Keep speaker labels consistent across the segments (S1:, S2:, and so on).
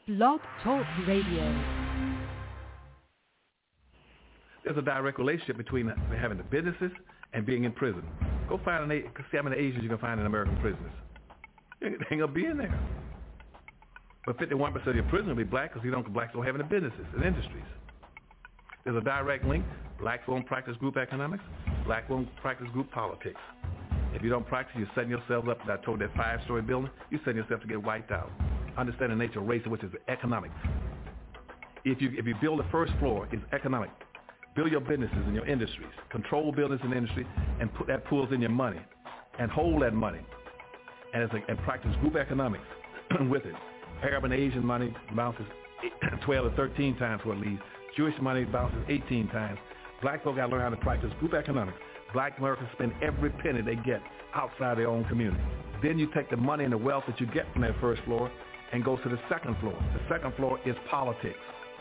S1: Blog Talk Radio.
S2: There's a direct relationship between having the businesses and being in prison. Go find see how many Asians you can find in American prisons. They ain't gonna be in there. But 51% of your prisoners will be black because blacks don't have any businesses and industries. There's a direct link. Blacks won't practice group economics. Blacks won't practice group politics. If you don't practice, you're setting yourself up. I told that 5-story building, you're setting yourself to get wiped out. Understand the nature of race, which is economics. If you build the first floor, it's economic. Build your businesses and your industries. Control business and industry, and that pulls in your money, and hold that money, and practice group economics with it. Arab and Asian money bounces 12 to 13 times what it leaves. Jewish money bounces 18 times. Black folk got to learn how to practice group economics. Black Americans spend every penny they get outside their own community. Then you take the money and the wealth that you get from that first floor and go to the second floor. The second floor is politics.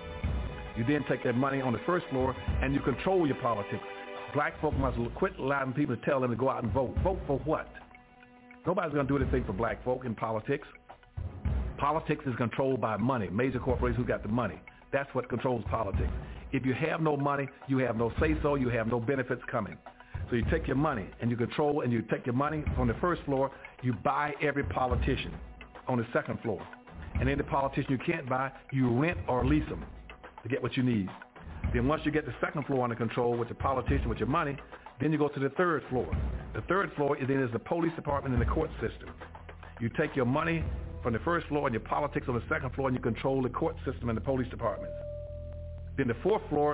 S2: You then take that money on the first floor and you control your politics. Black folk must quit allowing people to tell them to go out and vote. Vote for what? Nobody's going to do anything for black folk in politics. Politics is controlled by money, major corporations who got the money. That's what controls politics. If you have no money, you have no say-so, you have no benefits coming. So you take your money and you control, and you take your money from the first floor, you buy every politician on the second floor. And any politician you can't buy, you rent or lease them to get what you need. Then once you get the second floor under control with the politician, with your money, then you go to the third floor. The third floor is the police department and the court system. You take your money from the first floor and your politics on the second floor, and you control the court system and the police departments. Then the fourth floor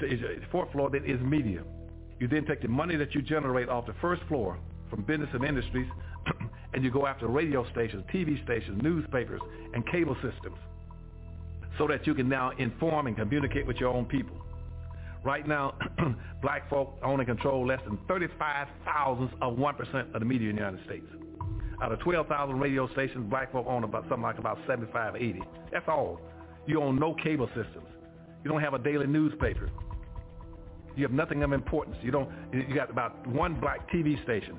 S2: then is media. You then take the money that you generate off the first floor from business and industries, and you go after radio stations, TV stations, newspapers, and cable systems, so that you can now inform and communicate with your own people. Right now, black folk own and control less than 35 thousandths of 1% of the media in the United States. Out of 12,000 radio stations, black folk own about 75, 80. That's all. You own no cable systems. You don't have a daily newspaper. You have nothing of importance. You got about one black TV station.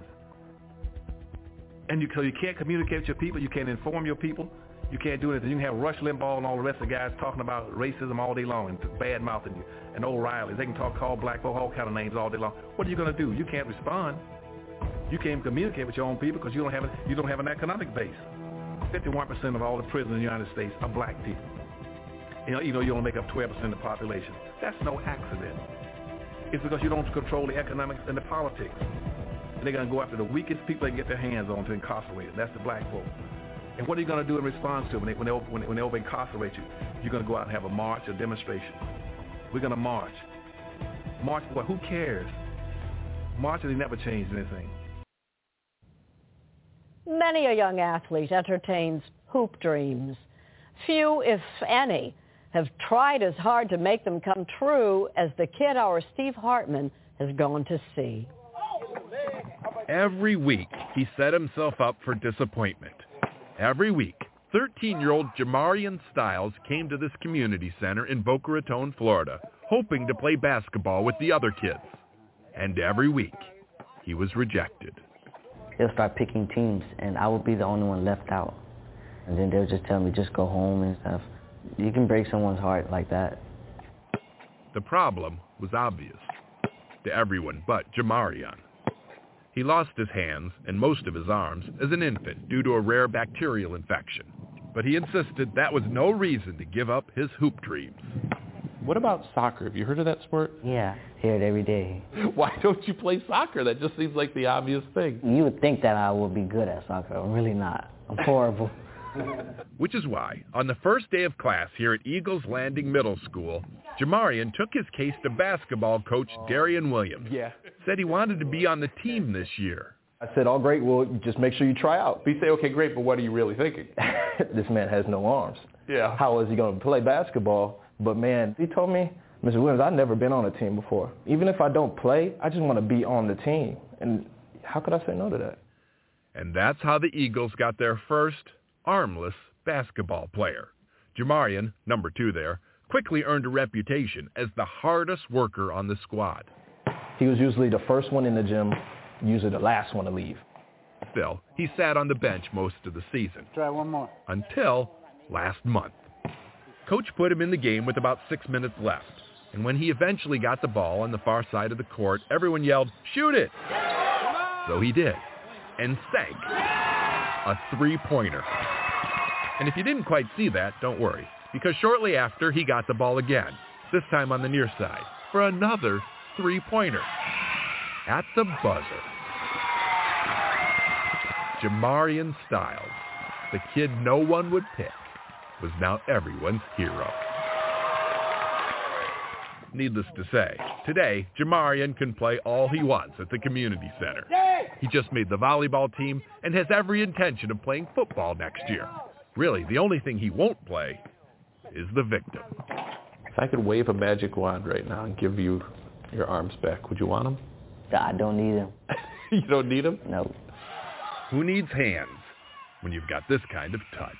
S2: And so you can't communicate with your people. You can't inform your people. You can't do anything. You can have Rush Limbaugh and all the rest of the guys talking about racism all day long and bad-mouthing you. And O'Reilly. They can call black folk all kind of names all day long. What are you going to do? You can't respond. You can't communicate with your own people because you don't have an economic base. 51% of all the prisoners in the United States are black people. You only make up 12% of the population. That's no accident. It's because you don't control the economics and the politics. And they're going to go after the weakest people they can get their hands on to incarcerate them. That's the black folk. And what are you going to do in response to them when they over-incarcerate you? You're going to go out and have a march, a demonstration. We're going to march. March for what? Who cares? Marching, they never changed anything.
S3: Many a young athlete entertains hoop dreams. Few, if any, have tried as hard to make them come true as the kid our Steve Hartman has gone to see.
S4: Every week, he set himself up for disappointment. Every week, 13-year-old Jamarian Styles came to this community center in Boca Raton, Florida, hoping to play basketball with the other kids. And every week, he was rejected.
S5: They'll start picking teams, and I would be the only one left out. And then they'll just tell me, just go home and stuff. You can break someone's heart like that.
S4: The problem was obvious to everyone but Jamarian. He lost his hands and most of his arms as an infant due to a rare bacterial infection. But he insisted that was no reason to give up his hoop dreams.
S6: What about soccer? Have you heard of that sport?
S5: Yeah, hear it every day.
S6: Why don't you play soccer? That just seems like the obvious thing.
S5: You would think that I would be good at soccer. I'm really not. I'm horrible.
S4: Which is why, on the first day of class here at Eagles Landing Middle School, Jamarian took his case to basketball coach Darian Williams.
S6: Yeah.
S4: Said he wanted to be on the team this year.
S7: I said, oh, great, well, just make sure you try out.
S6: You say, okay, great, but what are you really thinking?
S7: This man has no arms.
S6: Yeah.
S7: How is he going to play basketball? But, man, he told me, Mr. Williams, I've never been on a team before. Even if I don't play, I just want to be on the team. And how could I say no to that?
S4: And that's how the Eagles got their first armless basketball player. Jamarian, number 2 there, quickly earned a reputation as the hardest worker on the squad.
S7: He was usually the first one in the gym, usually the last one to leave.
S4: Still, he sat on the bench most of the season.
S8: Try one more.
S4: Until last month. Coach put him in the game with about 6 minutes left. And when he eventually got the ball on the far side of the court, everyone yelled, "Shoot it!" So he did, and sank a three-pointer. And if you didn't quite see that, don't worry, because shortly after, he got the ball again, this time on the near side, for another three-pointer at the buzzer. Jamarian Styles, the kid no one would pick, was now everyone's hero. Needless to say, today, Jamarian can play all he wants at the community center. He just made the volleyball team and has every intention of playing football next year. Really, the only thing he won't play is the victim.
S6: If I could wave a magic wand right now and give you your arms back, would you want them?
S5: I don't need them.
S6: You don't need them?
S5: No.
S4: Who needs hands when you've got this kind of touch?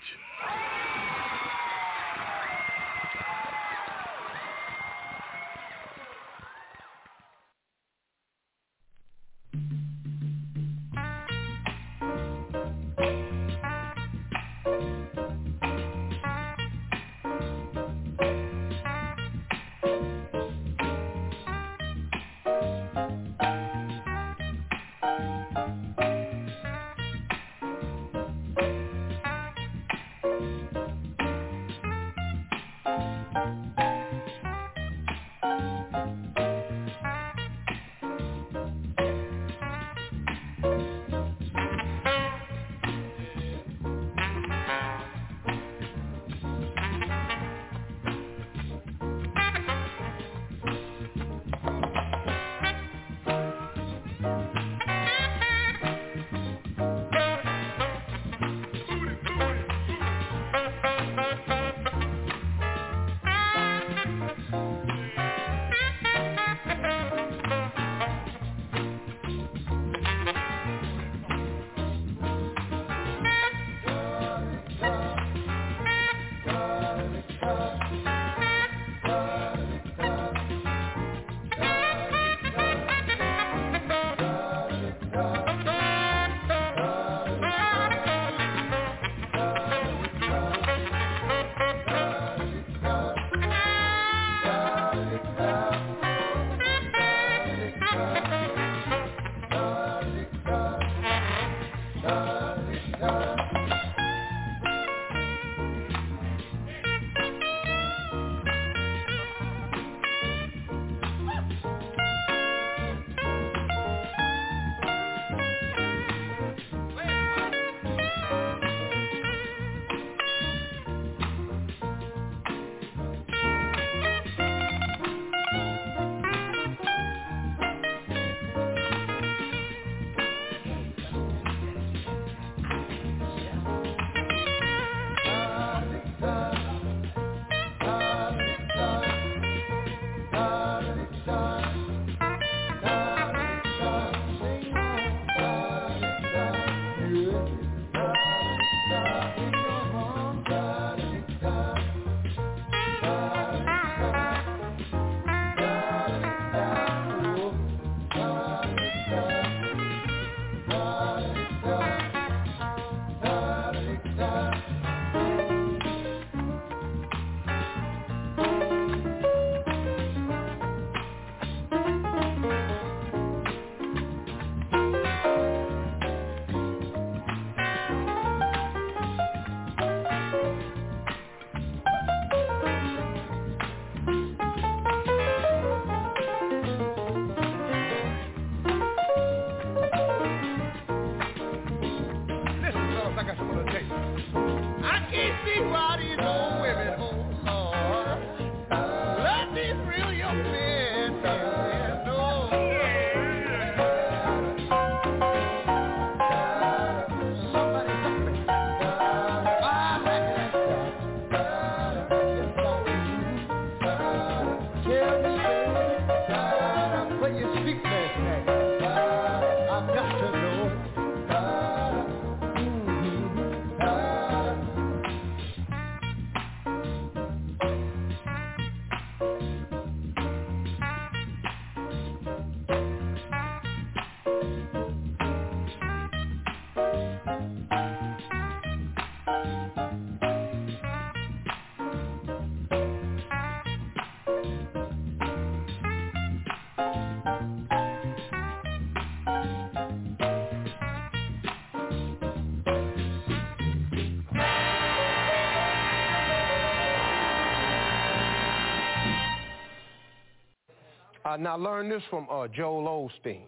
S8: Now learn this from Joel Osteen.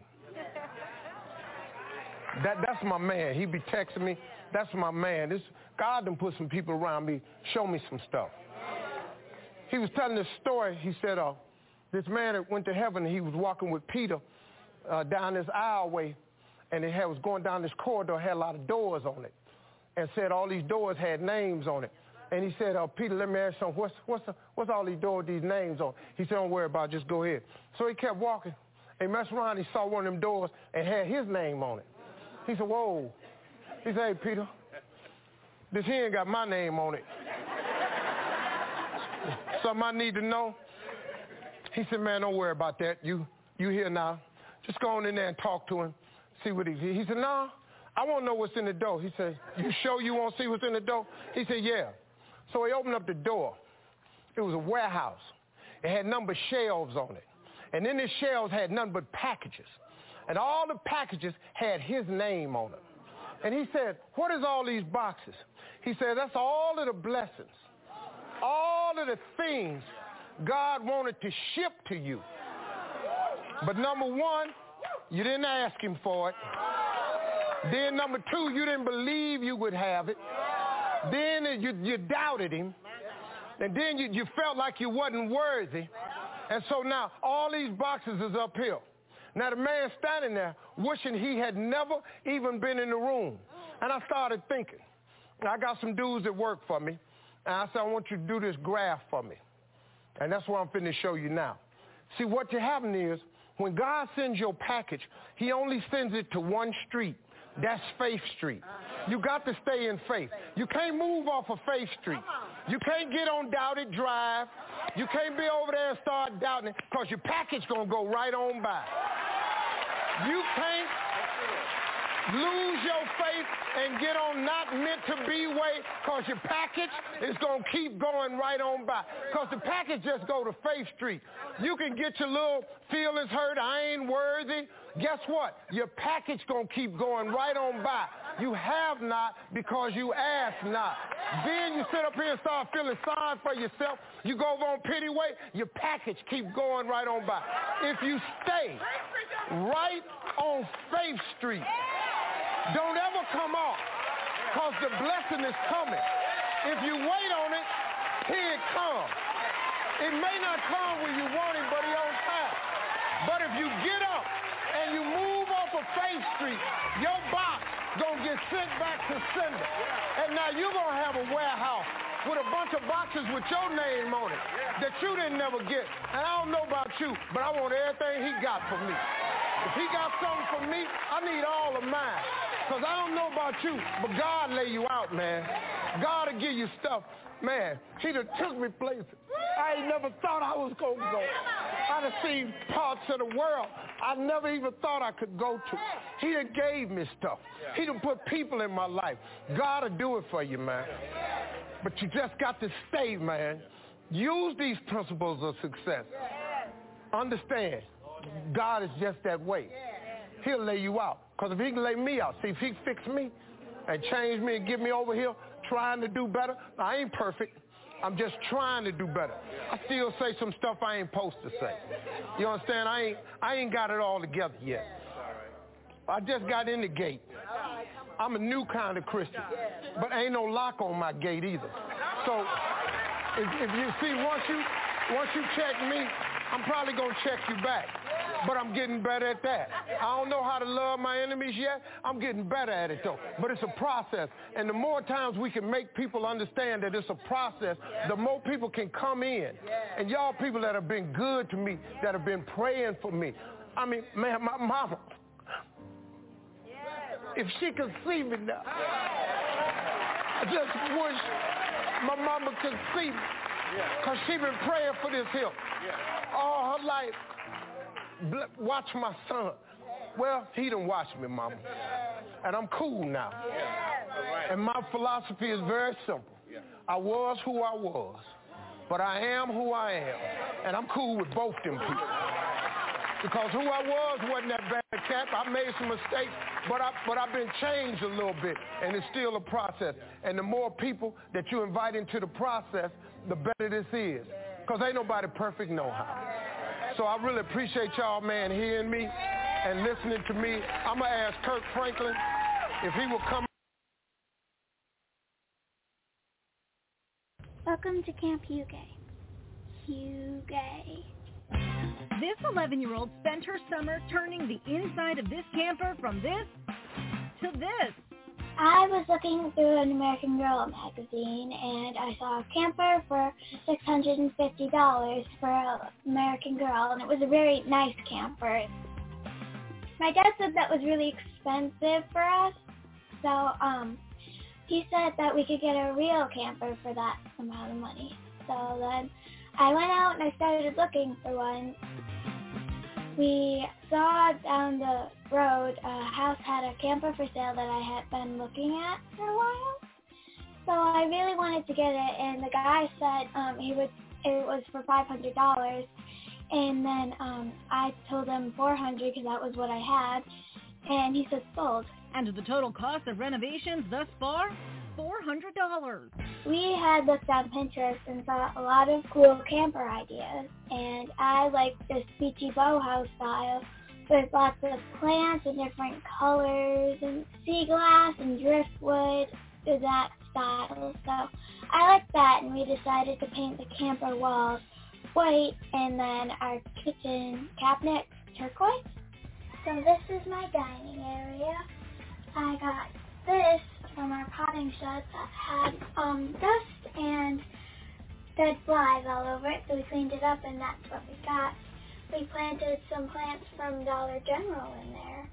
S8: That's my man. He be texting me. That's my man. God done put some people around me, show me some stuff. He was telling this story. He said this man that went to heaven, he was walking with Peter down this aisleway, and it was going down this corridor, had a lot of doors on it, and said all these doors had names on it. And he said, Peter, let me ask you something. What's all these doors, these names on? He said, don't worry about it, just go ahead. So he kept walking, and he messed around, he saw one of them doors and had his name on it. He said, whoa. He said, hey, Peter, this here ain't got my name on it. Something I need to know? He said, man, don't worry about that. You here now. Just go on in there and talk to him, see what he said, no, I want to know what's in the door. He said, you sure you want to see what's in the door? He said, yeah. So he opened up the door. It was a warehouse. It had numbered shelves on it. And in the shelves had nothing but packages. And all the packages had his name on them. And he said, what is all these boxes? He said, that's all of the blessings, all of the things God wanted to ship to you. But number one, you didn't ask him for it. Then number two, you didn't believe you would have it. Then you doubted him. And then you felt like you wasn't worthy. And so now all these boxes is uphill. Now the man standing there wishing he had never even been in the room. And I started thinking. I got some dudes that work for me. And I said, I want you to do this graph for me. And that's what I'm finna show you now. See, what happening is when God sends your package, he only sends it to one street. That's Faith Street. You got to stay in faith. You can't move off of Faith Street. You can't get on Doubted Drive. You can't be over there and start doubting it because your package going to go right on by. You can't lose your faith and get on not meant to be way because your package is going to keep going right on by. Because the package just go to Faith Street. You can get your little feelings hurt. I ain't worthy. Guess what? Your package going to keep going right on by. You have not because you ask not. Then you sit up here and start feeling sorry for yourself. You go over on pity way, your package keep going right on by. If you stay right on Faith Street, don't ever come off because the blessing is coming. If you wait on it, here it comes. It may not come when you want it, but it's on time. But if you get up and you move off of Faith Street, your box gonna get sent back to sender. And now you're gonna have a warehouse with a bunch of boxes with your name on it that you didn't never get. And I don't know about you, but I want everything he got for me. If he got something for me, I need all of mine. Because I don't know about you, but God lay you out, man. God will give you stuff. Man, he done took me places I ain't never thought I was going to go. I done seen parts of the world I never even thought I could go to. He done gave me stuff. He done put people in my life. God will do it for you, man. But you just got to stay, man. Use these principles of success. Understand, God is just that way. He'll lay you out. Because if he can lay me out, see, if he fix me and change me and get me over here trying to do better, I ain't perfect. I'm just trying to do better. I still say some stuff I ain't supposed to say. You understand? I ain't got it all together yet. I just got in the gate. I'm a new kind of Christian. But ain't no lock on my gate either. So if you see, once you check me, I'm probably going to check you back. But I'm getting better at that. I don't know how to love my enemies yet. I'm getting better at it, though. But it's a process. And the more times we can make people understand that it's a process, the more people can come in. And y'all people that have been good to me, that have been praying for me. I mean, man, my mama, if she could see me now, I just wish my mama could see me. Because she been praying for this here all her life. Watch my son. Well, he done watched me, mama. And I'm cool now. And my philosophy is very simple. I was who I was, but I am who I am. And I'm cool with both them people. Because who I was wasn't that bad cat. I made some mistakes, but I've been changed a little bit, and it's still a process. And the more people that you invite into the process, the better this is. Because ain't nobody perfect no how. So I really appreciate y'all, man, hearing me and listening to me. I'm going to ask Kirk Franklin if he will come.
S9: Welcome to Camp Hugo. Hugo.
S1: This 11-year-old spent her summer turning the inside of this camper from this to this.
S9: I was looking through an American Girl magazine, and I saw a camper for $650 for an American Girl, and it was a very nice camper. My dad said that was really expensive for us, so he said that we could get a real camper for that amount of money. So then I went out and I started looking for one. We saw down the road a house had a camper for sale that I had been looking at for a while. So I really wanted to get it, and the guy said it was for $500. And then I told him $400 because that was what I had, and he said sold.
S1: And the total cost of renovations thus far? $400.
S9: We had looked on Pinterest and saw a lot of cool camper ideas, and I like this beachy bow house style with lots of plants and different colors and sea glass and driftwood, that style. So I liked that, and we decided to paint the camper walls white and then our kitchen cabinet turquoise. So this is my dining area. I got this from our potting shed that had dust and dead flies all over it, so we cleaned it up, and that's what we got. We planted some plants from Dollar General in there.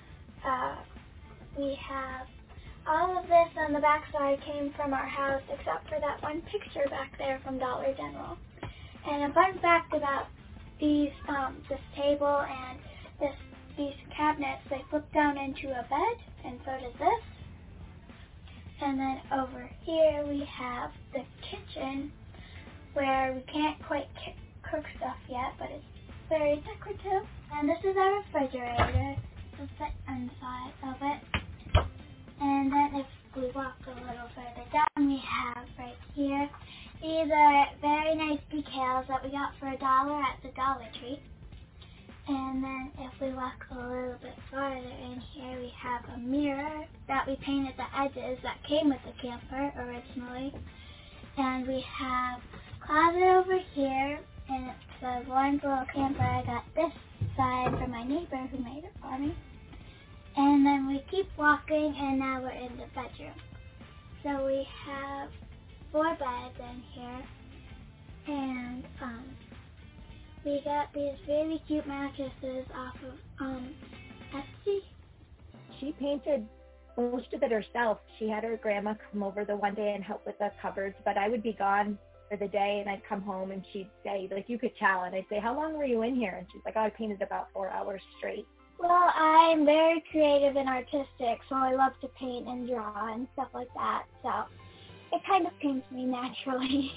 S9: We have all of this on the back side came from our house, except for that one picture back there from Dollar General. And a fun fact about these, this table and these cabinets, they flip down into a bed, and so does this. And then over here we have the kitchen, where we can't quite cook stuff yet, but it's very decorative. And this is our refrigerator. It'll fit inside of it. And then if we walk a little further down, we have right here, these are very nice decals that we got for $1 at the Dollar Tree. And then if we walk a little bit farther in here, we have a mirror that we painted the edges that came with the camper originally. And we have a closet over here, and it says Lauren's Little Camper. I got this side from my neighbor who made it for me. And then we keep walking, and now we're in the bedroom. So we have 4 beds in here, and we got these really cute mattresses off of Etsy.
S10: She painted most of it herself. She had her grandma come over the one day and help with the cupboards, but I would be gone for the day, and I'd come home, and she'd say, like, you could tell, and I'd say, how long were you in here? And she's like, oh, I painted about 4 hours straight.
S9: Well, I'm very creative and artistic, so I love to paint and draw and stuff like that, so it kind of came to me naturally.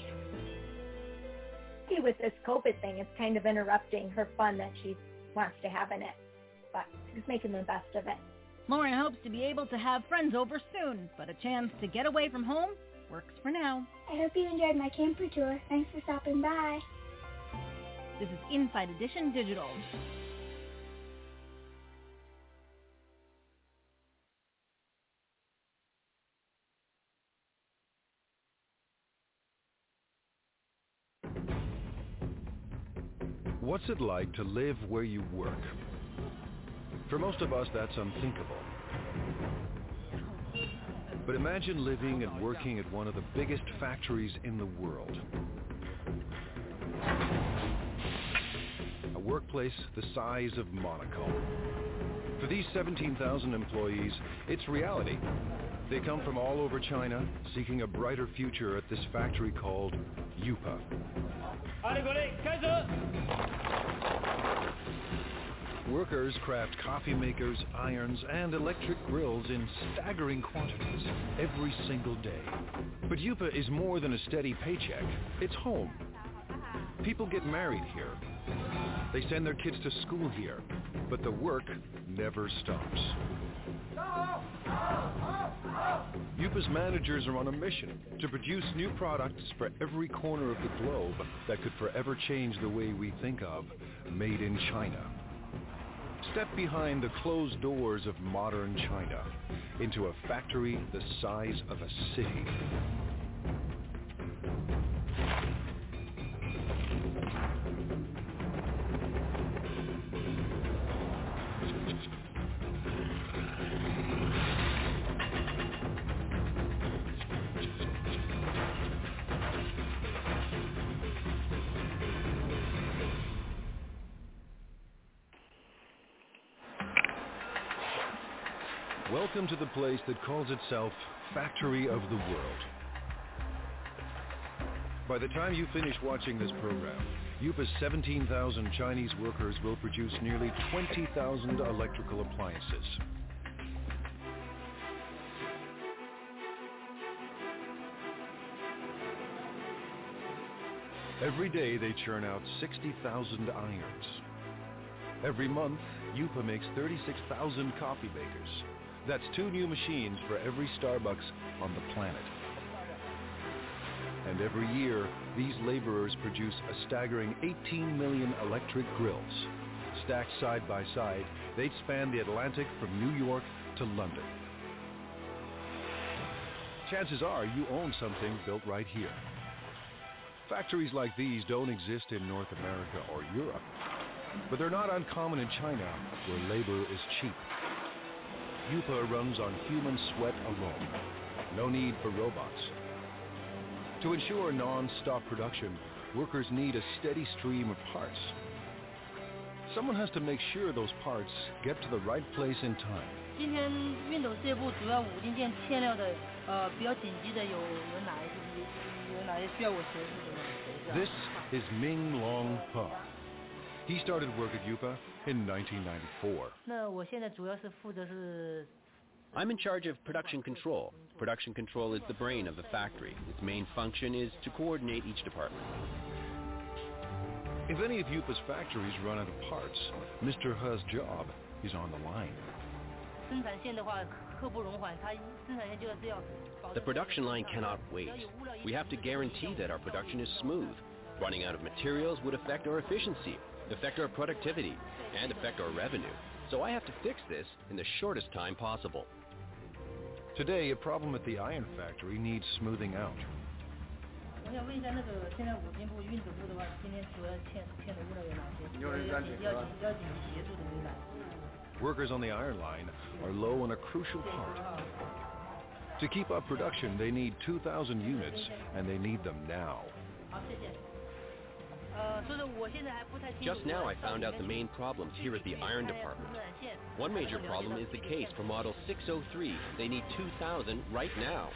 S10: With this COVID thing, it's kind of interrupting her fun that she wants to have in it, but she's making the best of it.
S1: Lauren hopes to be able to have friends over soon, but a chance to get away from home works for now.
S9: I hope you enjoyed my camper tour. Thanks for stopping by.
S1: This is Inside Edition Digital.
S11: What's it like to live where you work? For most of us, that's unthinkable. But imagine living and working at one of the biggest factories in the world. A workplace the size of Monaco. For these 17,000 employees, it's reality. They come from all over China, seeking a brighter future at this factory called Yupa. Workers craft coffee makers, irons, and electric grills in staggering quantities every single day. But Yupa is more than a steady paycheck. It's home. People get married here. They send their kids to school here. But the work never stops. Yupa's managers are on a mission to produce new products for every corner of the globe that could forever change the way we think of made in China. Step behind the closed doors of modern China into a factory the size of a city. Welcome to the place that calls itself Factory of the World. By the time you finish watching this program, Yupa's 17,000 Chinese workers will produce nearly 20,000 electrical appliances. Every day they churn out 60,000 irons. Every month, Yupa makes 36,000 coffee makers. That's 2 new machines for every Starbucks on the planet. And every year, these laborers produce a staggering 18 million electric grills. Stacked side by side, they'd span the Atlantic from New York to London. Chances are you own something built right here. Factories like these don't exist in North America or Europe, but they're not uncommon in China, where labor is cheap. Yupa runs on human sweat alone. No need for robots. To ensure non-stop production, workers need a steady stream of parts. Someone has to make sure those parts get to the right place in time.
S12: 今天熨斗这部主要5零件欠料的，比较紧急的有哪些需要我协助的？
S11: This is Ming Long He. He started work at Yupa in 1994.
S12: 那我现在主要是负责是。
S13: I'm in charge of production control. Production control is the brain of the factory. Its main function is to coordinate each department.
S11: If any of Yupa's factories run out of parts, Mr. He's job is on the line.
S13: The production line cannot wait. We have to guarantee that our production is smooth. Running out of materials would affect our efficiency, affect our productivity, and affect our revenue. So I have to fix this in the shortest time possible.
S11: Today, a problem at the iron factory needs smoothing out. Workers on the iron line are low on a crucial part. To keep up production, they need 2,000 units, and they need them now.
S13: Just now I found out the main problems here at the iron department. One major problem is the case for model 603. They need 2,000 right now.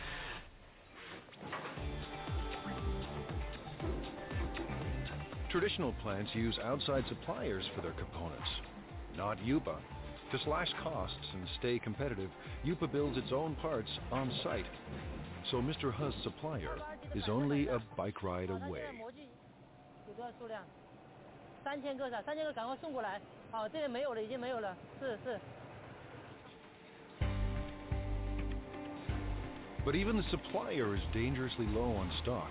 S11: Traditional plants use outside suppliers for their components, not Yupa. To slash costs and stay competitive, Yupa builds its own parts on site. So Mr. He's supplier is only a bike ride away. But even the supplier is dangerously low on stock.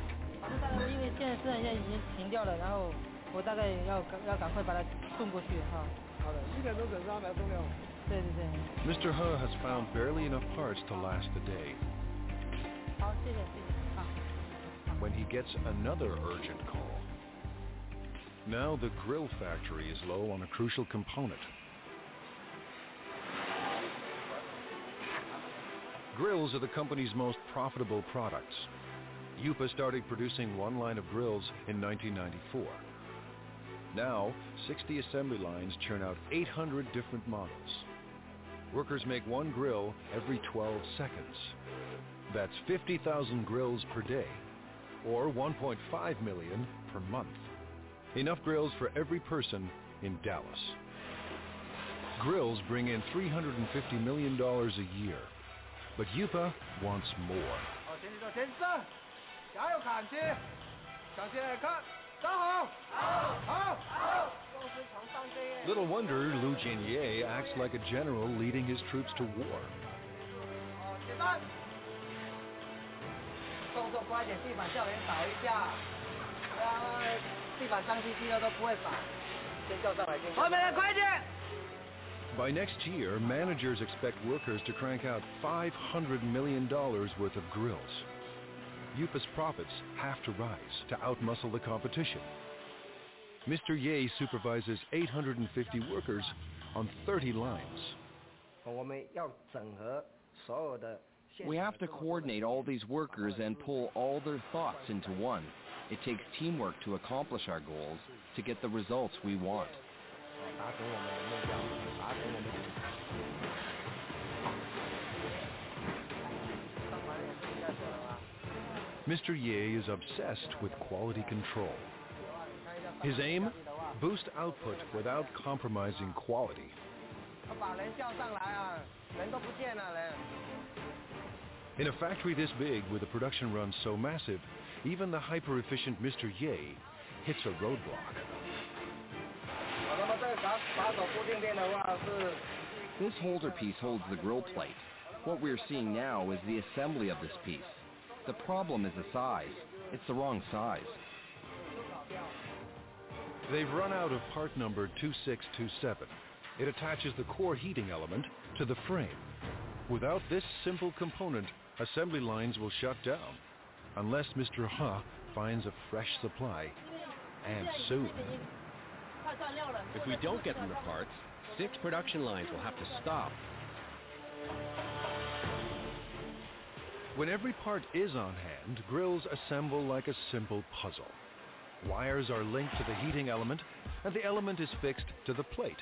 S11: Mr. He has found barely enough parts to last the day. When he gets another urgent call. Now the grill factory is low on a crucial component. Grills are the company's most profitable products. Yupa started producing one line of grills in 1994. Now, 60 assembly lines churn out 800 different models. Workers make one grill every 12 seconds. That's 50,000 grills per day, or 1.5 million per month. Enough grills for every person in Dallas. Grills bring in $350 million a year, but Yupa wants more. Little wonder Lu Jinye acts like a general leading his troops to war. By next year, managers expect workers to crank out $500 million worth of grills. Yupa's profits have to rise to outmuscle the competition. Mr. Ye supervises 850 workers on 30 lines.
S14: We have to coordinate all these workers and pull all their thoughts into one. It takes teamwork to accomplish our goals, to get the results we want.
S11: Mr. Ye is obsessed with quality control. His aim? Boost output without compromising quality. In a factory this big, with a production run so massive, even the hyper-efficient Mr. Ye hits a roadblock.
S14: This holder piece holds the grill plate. What we're seeing now is the assembly of this piece. The problem is the size. It's the wrong size.
S11: They've run out of part number 2627. It attaches the core heating element to the frame. Without this simple component, assembly lines will shut down, unless Mr. Ha finds a fresh supply, and soon.
S13: If we don't get them the parts, 6 production lines will have to stop.
S11: When every part is on hand, grills assemble like a simple puzzle. Wires are linked to the heating element, and the element is fixed to the plate.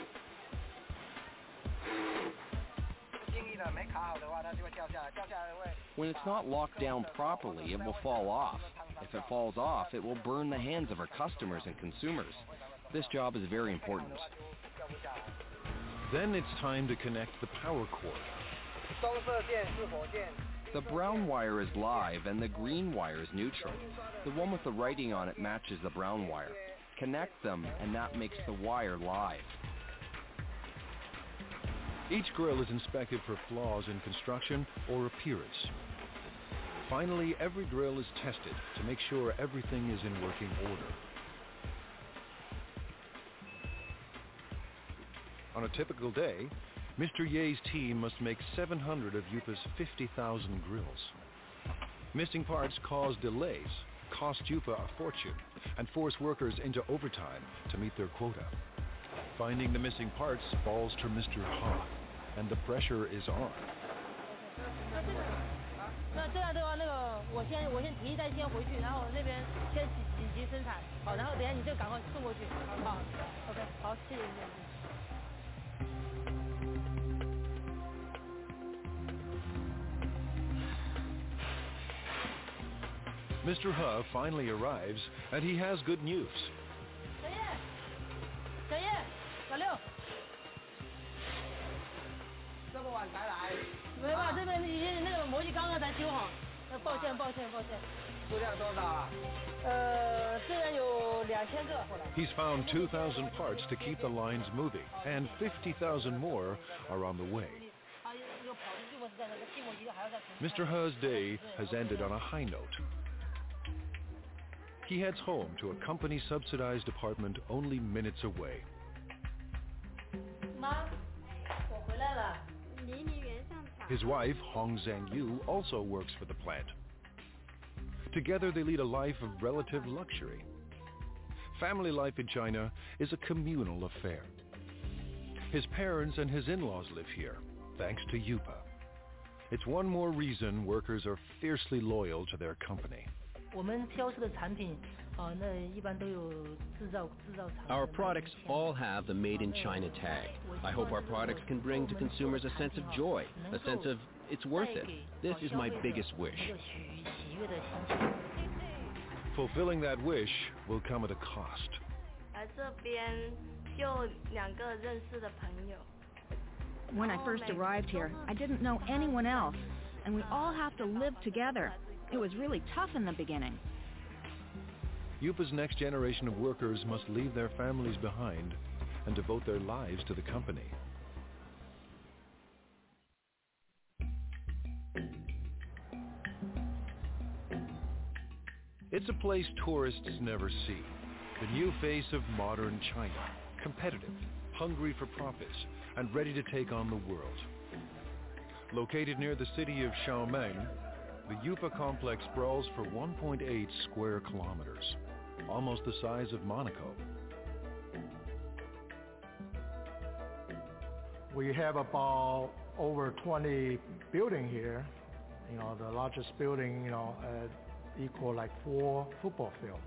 S14: When it's not locked down properly, it will fall off. If it falls off, it will burn the hands of our customers and consumers. This job is very important.
S11: Then it's time to connect the power cord.
S14: The brown wire is live and the green wire is neutral. The one with the writing on it matches the brown wire. Connect them and that makes the wire live.
S11: Each grill is inspected for flaws in construction or appearance. Finally, every grill is tested to make sure everything is in working order. On a typical day, Mr. Ye's team must make 700 of Yupa's 50,000 grills. Missing parts cause delays, cost Yupa a fortune, and force workers into overtime to meet their quota. Finding the missing parts falls to Mr. Ha, and the pressure is on.
S12: 那这样的话，我先提一袋先回去，然后那边先紧急生产，好，然后等下你就赶快送过去，好 ，OK， 好，谢谢。
S11: Mr. He finally arrives, and he has good news.
S12: 小叶，小六，这么晚才来？没办法，这边已经那个模具刚刚才修好，抱歉。数量多少啊？这边有2000个。
S11: He's found 2,000 parts to keep the lines moving, and 50,000 more are on the way. Mr. He's day has ended on a high note. He heads home to a company-subsidized apartment only minutes away.
S12: 妈，我回来了。
S11: His wife, Hong Zhangyu, also works for the plant. Together they lead a life of relative luxury. Family life in China is a communal affair. His parents and his in-laws live here, thanks to Yupa. It's one more reason workers are fiercely loyal to their company.
S12: 我们销售的产品，那一般都有制造厂。
S13: Our products all have the Made in China tag. I hope our products can bring to consumers a sense of joy, a sense of it's worth it. This is my biggest wish.
S11: Fulfilling that wish will come at a cost.
S15: 来这边就2个认识的朋友。
S1: When I first arrived here, I didn't know anyone else, and we all have to live together. It was really tough in the beginning.
S11: Yupa's next generation of workers must leave their families behind and devote their lives to the company. It's a place tourists never see. The new face of modern China, competitive, hungry for profits, and ready to take on the world. Located near the city of Xiaomeng, the Yupa complex sprawls for 1.8 square kilometers, almost the size of Monaco.
S16: We have about over 20 buildings here. The largest building, equal like 4 football fields.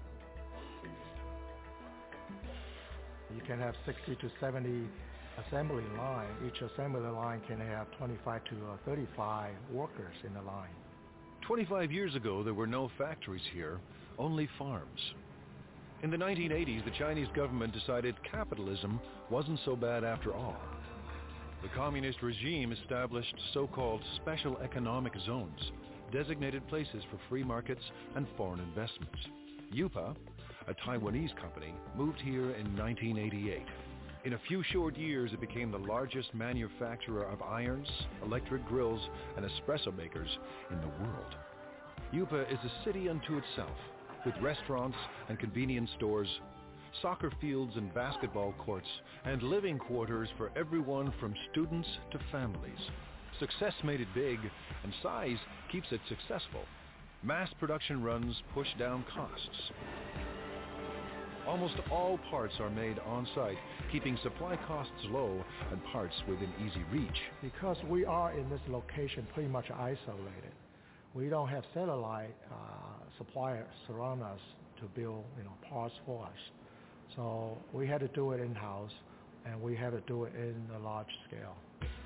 S16: You can have 60 to 70 assembly line. Each assembly line can have 25 to 35 workers in the line.
S11: 25 years ago, there were no factories here, only farms. In the 1980s, the Chinese government decided capitalism wasn't so bad after all. The communist regime established so-called special economic zones, designated places for free markets and foreign investments. Yupa, a Taiwanese company, moved here in 1988. In a few short years, it became the largest manufacturer of irons, electric grills, and espresso makers in the world. Yupa is a city unto itself, with restaurants and convenience stores, soccer fields and basketball courts, and living quarters for everyone from students to families. Success made it big, and size keeps it successful. Mass production runs push down costs. Almost all parts are made on-site, keeping supply costs low and parts within easy reach.
S16: Because we are in this location pretty much isolated, we don't have satellite suppliers surround us to build parts for us. So we had to do it in-house, and we had to do it in a large scale.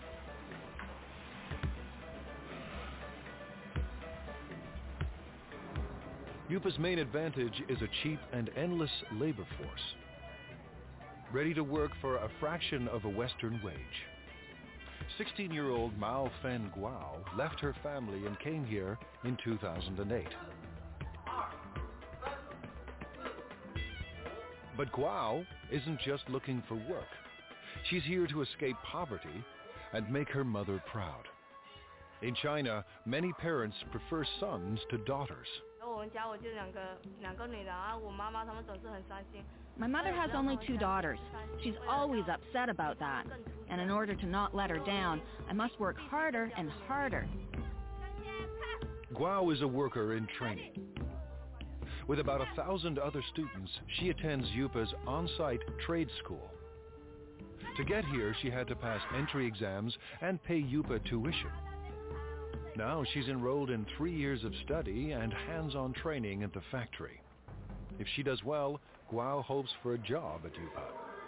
S11: Yupa's main advantage is a cheap and endless labor force, ready to work for a fraction of a Western wage. 16-year-old Mao Fen Guo left her family and came here in 2008. But Guo isn't just looking for work. She's here to escape poverty and make her mother proud. In China, many parents prefer sons to daughters.
S17: My mother has only 2 daughters. She's always upset about that. And in order to not let her down, I must work harder and harder.
S11: Guo is a worker in training. With about 1,000 other students, she attends Yupa's on-site trade school. To get here, she had to pass entry exams and pay Yupa tuition. Now she's enrolled in 3 years of study and hands-on training at the factory. If she does well, Guo hopes for a job at Yupa.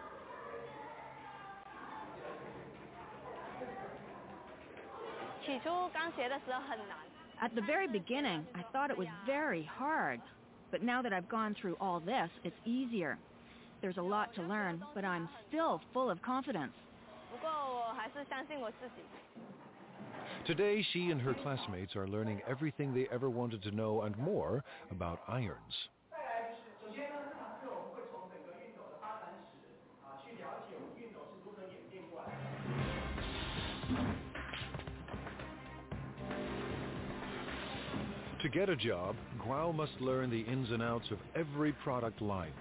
S17: At the very beginning, I thought it was very hard. But now that I've gone through all this, it's easier. There's a lot to learn, but I'm still full of confidence.
S11: Today, she and her classmates are learning everything they ever wanted to know and more about irons. To get a job, Guo must learn the ins and outs of every product line.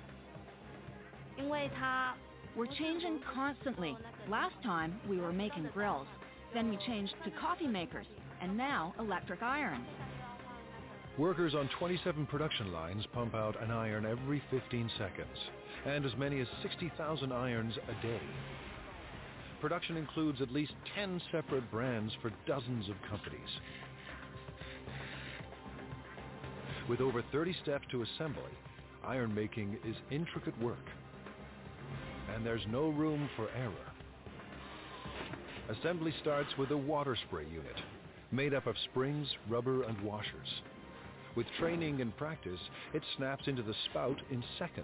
S17: We're changing constantly. Last time, we were making grills. Then we changed to coffee makers, and now electric irons.
S11: Workers on 27 production lines pump out an iron every 15 seconds, and as many as 60,000 irons a day. Production includes at least 10 separate brands for dozens of companies. With over 30 steps to assembly, iron making is intricate work, and there's no room for error. Assembly starts with a water spray unit, made up of springs, rubber, and washers. With training and practice, it snaps into the spout in seconds.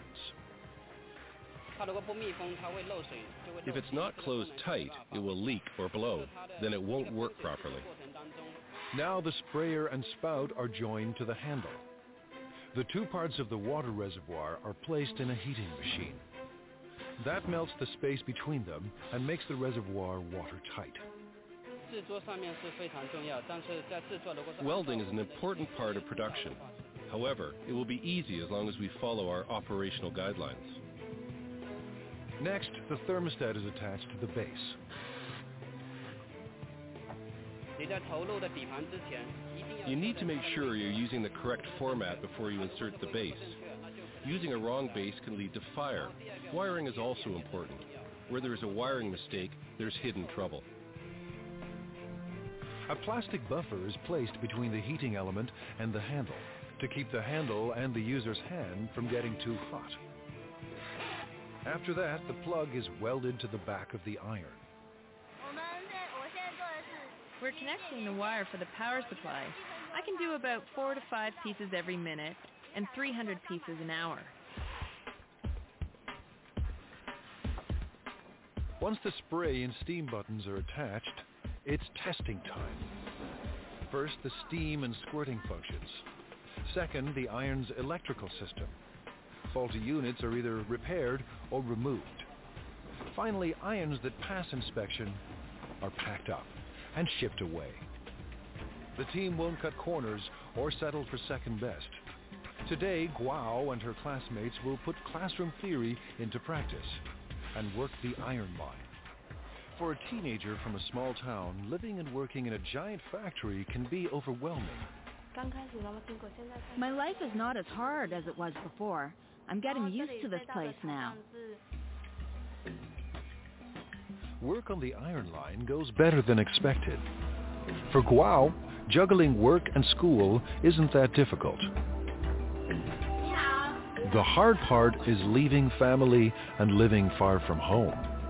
S13: If it's not closed tight, it will leak or blow. Then it won't work properly.
S11: Now the sprayer and spout are joined to the handle. The two parts of the water reservoir are placed in a heating machine. That melts the space between them and makes the reservoir watertight.
S13: Welding is an important part of production. However, it will be easy as long as we follow our operational guidelines.
S11: Next, the thermostat is attached to the base.
S13: You need to make sure you're using the correct format before you insert the base. Using a wrong base can lead to fire. Wiring is also important. Where there is a wiring mistake, there's hidden trouble.
S11: A plastic buffer is placed between the heating element and the handle to keep the handle and the user's hand from getting too hot. After that, the plug is welded to the back of the iron.
S18: We're connecting the wire for the power supply. I can do about 4 to 5 pieces every minute and 300 pieces an hour.
S11: Once the spray and steam buttons are attached, it's testing time. First, the steam and squirting functions. Second, the iron's electrical system. Faulty units are either repaired or removed. Finally, irons that pass inspection are packed up and shipped away. The team won't cut corners or settle for second best. Today, Guo and her classmates will put classroom theory into practice and work the iron line. For a teenager from a small town, living and working in a giant factory can be overwhelming.
S17: My life is not as hard as it was before. I'm getting used to this place now.
S11: Work on the iron line goes better than expected. For Guo, juggling work and school isn't that difficult. The hard part is leaving family and living far from home.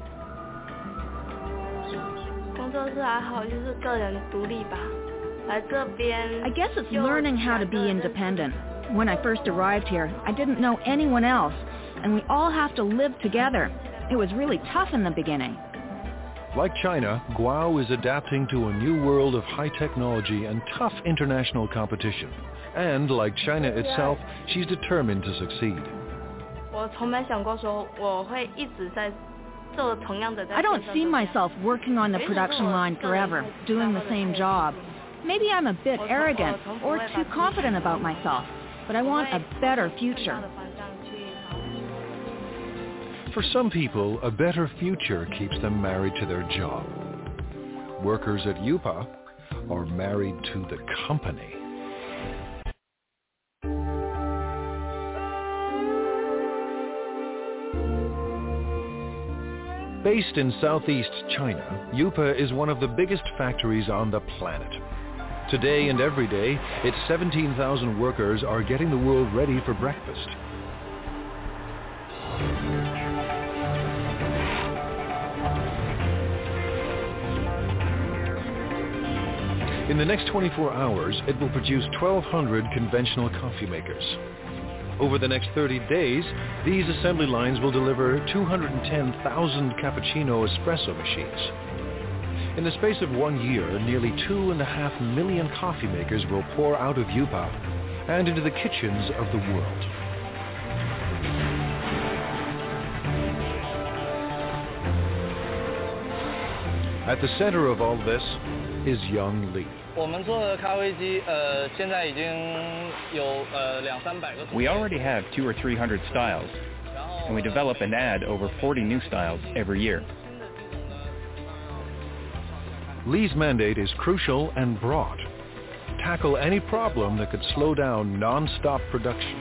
S17: I guess it's learning how to be independent. When I first arrived here, I didn't know anyone else, and we all have to live together. It was really tough in the beginning.
S11: Like China, Guo is adapting to a new world of high technology and tough international competition. And like China itself, she's determined to succeed.
S17: I don't see myself working on the production line forever, doing the same job. Maybe I'm a bit arrogant or too confident about myself, but I want a better future.
S11: For some people, a better future keeps them married to their job. Workers at Yupa are married to the company. Based in southeast China, Yupa is one of the biggest factories on the planet. Today and every day, its 17,000 workers are getting the world ready for breakfast. In the next 24 hours, it will produce 1,200 conventional coffee makers. Over the next 30 days, these assembly lines will deliver 210,000 cappuccino espresso machines. In the space of 1 year, nearly 2.5 million coffee makers will pour out of Yupa and into the kitchens of the world. At the center of all this is Young Li.
S19: We already have 200 or 300 styles, and we develop and add over 40 new styles every year.
S11: Li's mandate is crucial and broad. Tackle any problem that could slow down non-stop production.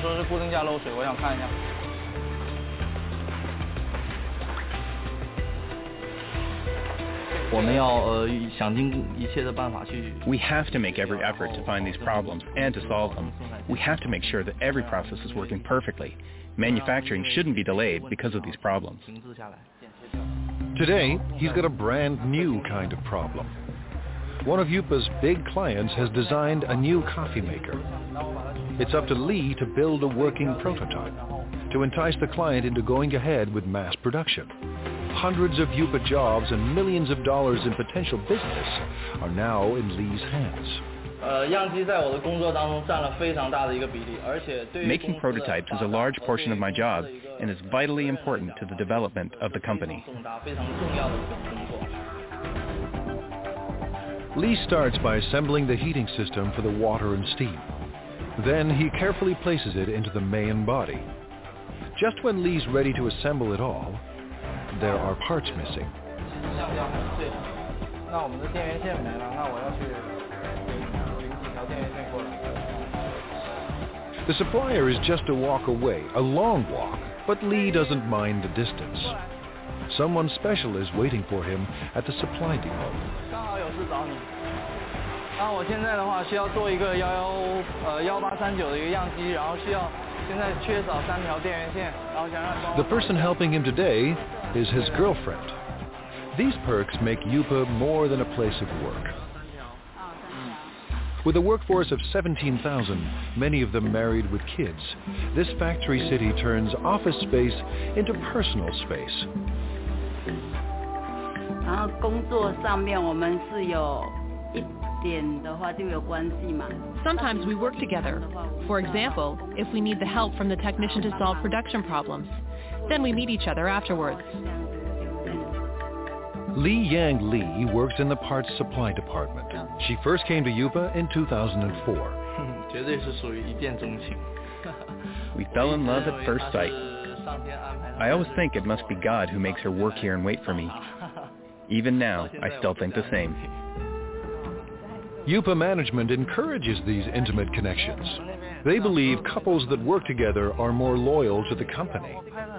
S19: We have to make every effort to find these problems and to solve them. We have to make sure that every process is working perfectly. Manufacturing shouldn't be delayed because of these problems.
S11: Today, he's got a brand new kind of problem. One of Yupa's big clients has designed a new coffee maker. It's up to Li to build a working prototype to entice the client into going ahead with mass production. Hundreds of Yupa jobs and millions of dollars in potential business are now in Li's hands.
S19: Making prototypes is a large portion of my job and is vitally important to the development of the company.
S20: Lee starts by assembling the heating system for the water and steam. Then he carefully places it into the main body. Just when Lee's ready to assemble it all, there are parts missing. The supplier is just a walk away, a long walk, but Lee doesn't mind the distance. Someone special is waiting for him at the supply depot. The person helping him today is his girlfriend. These perks make Yupa more than a place of work. With a workforce of 17,000, many of them married with kids, this factory city turns office space into personal space.
S18: Sometimes we work together. For example, if we need the help from the technician to solve production problems, then we meet each other afterwards.
S20: Li Yang Lee works in the parts supply department. She first came to Yupa in 2004.
S19: We fell in love at first sight. I always think it must be God who makes her work here and wait for me. Even now, I still think the same.
S20: Yupa management encourages these intimate connections. They believe couples that work together are more loyal to the company.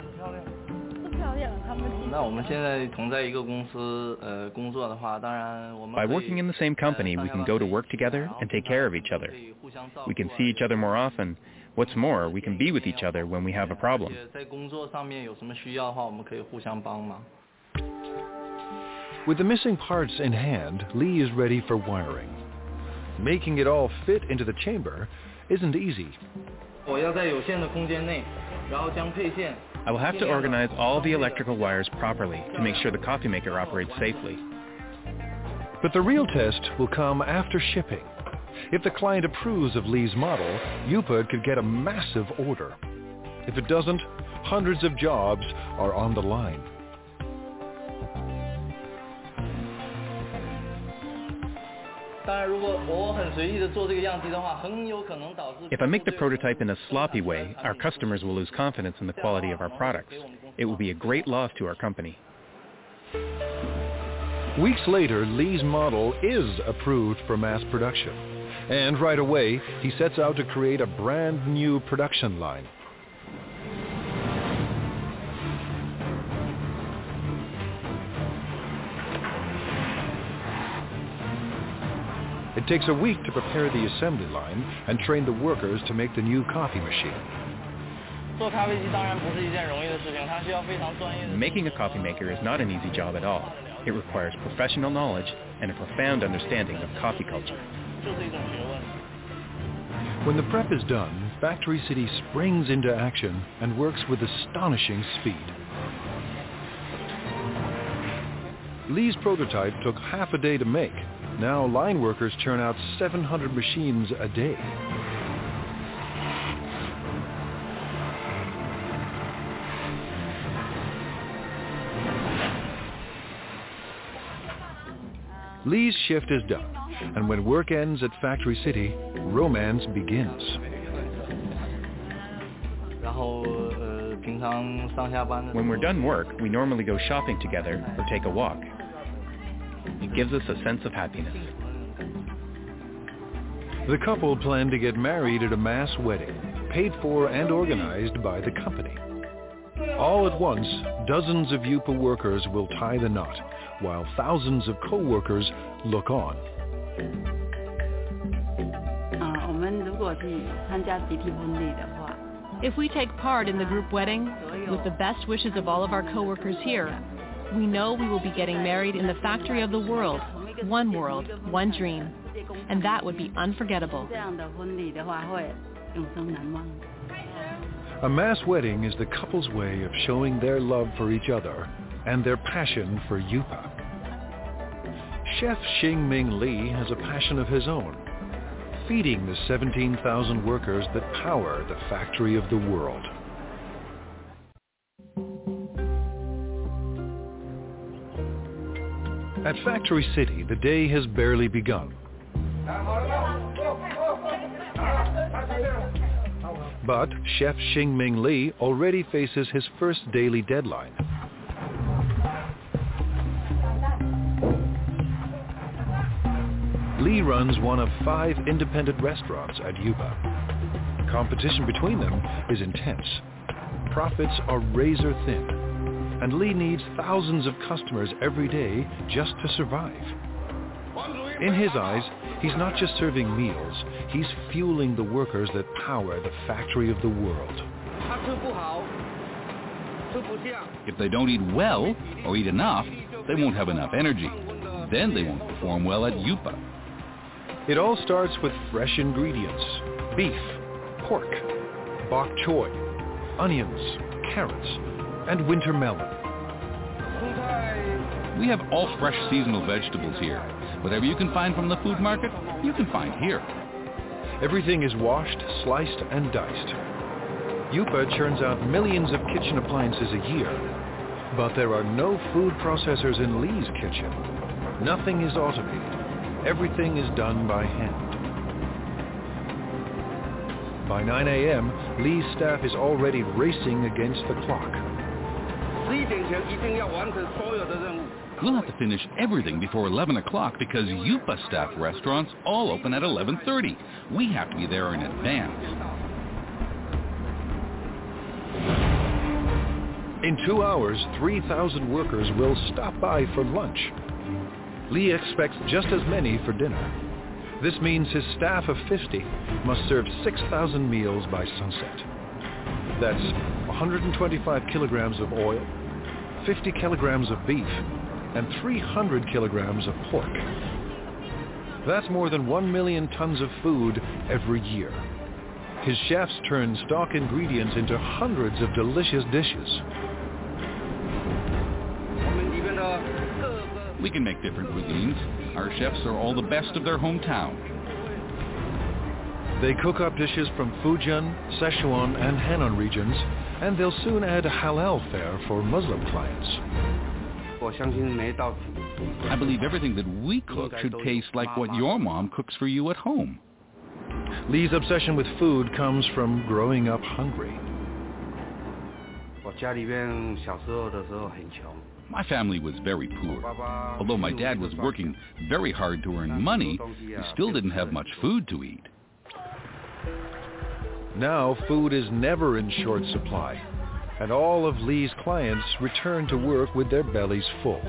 S19: By working in the same company, we can go to work together and take care of each other. We can see each other more often. What's more, we can be with each other when we have a problem.
S20: With the missing parts in hand, Lee is ready for wiring. Making it all fit into the chamber isn't easy.
S19: I will have to organize all the electrical wires properly to make sure the coffee maker operates safely.
S20: But the real test will come after shipping. If the client approves of Lee's model, Yupa could get a massive order. If it doesn't, hundreds of jobs are on the line.
S19: If I make the prototype in a sloppy way, our customers will lose confidence in the quality of our products. It will be a great loss to our company.
S20: Weeks later, Lee's model is approved for mass production. And right away, he sets out to create a brand new production line. It takes a week to prepare the assembly line and train the workers to make the new coffee machine.
S19: Making a coffee maker is not an easy job at all. It requires professional knowledge and a profound understanding of coffee culture.
S20: When the prep is done, Factory City springs into action and works with astonishing speed. Lee's prototype took half a day to make. Now line workers churn out 700 machines a day. Lee's shift is done, and when work ends at Factory City, romance begins.
S19: When we're done work, we normally go shopping together or take a walk. It gives us a sense of happiness.
S20: The couple plan to get married at a mass wedding, paid for and organized by the company. All at once, dozens of Yupa workers will tie the knot, while thousands of co-workers look on.
S18: If we take part in the group wedding, with the best wishes of all of our co-workers here, we know we will be getting married in the factory of the world, one dream, and that would be unforgettable.
S20: A mass wedding is the couple's way of showing their love for each other and their passion for Yupa. Chef Xing Ming Lee has a passion of his own. feeding the 17,000 workers that power the factory of the world. At Factory City, the day has barely begun. But Chef Xingming Li already faces his first daily deadline. Li runs one of 5 independent restaurants at Yupa. Competition between them is intense. Profits are razor thin, and Li needs thousands of customers every day just to survive. In his eyes, he's not just serving meals, he's fueling the workers that power the factory of the world.
S21: If they don't eat well or eat enough, they won't have enough energy. Then they won't perform well at Yupa.
S20: It all starts with fresh ingredients: beef, pork, bok choy, onions, carrots, and winter melon.
S21: We have all fresh seasonal vegetables here. Whatever you can find from the food market, you can find here.
S20: Everything is washed, sliced, and diced. Yupa churns out millions of kitchen appliances a year. But there are no food processors in Li's kitchen. Nothing is automated. Everything is done by hand. By 9 a.m., Li's staff is already racing against the clock.
S21: We'll have to finish everything before 11 o'clock because Yupa staff restaurants all open at 11:30. We have to be there in advance.
S20: In 2 hours, 3,000 workers will stop by for lunch. Li expects just as many for dinner. This means his staff of 50 must serve 6,000 meals by sunset. That's 125 kilograms of oil, 50 kilograms of beef, and 300 kilograms of pork. That's more than 1 million tons of food every year. His chefs turn stock ingredients into hundreds of delicious dishes.
S21: We can make different cuisines. Our chefs are all the best of their hometown.
S20: They cook up dishes from Fujian, Sichuan, and Henan regions, and they'll soon add halal fare for Muslim clients.
S21: I believe everything that we cook should taste like what your mom cooks for you at home.
S20: Li's obsession with food comes from growing up hungry.
S21: My family was very poor. Although my dad was working very hard to earn money, we still didn't have much food to eat.
S20: Now food is never in short supply, and all of Li's clients return to work with their bellies full.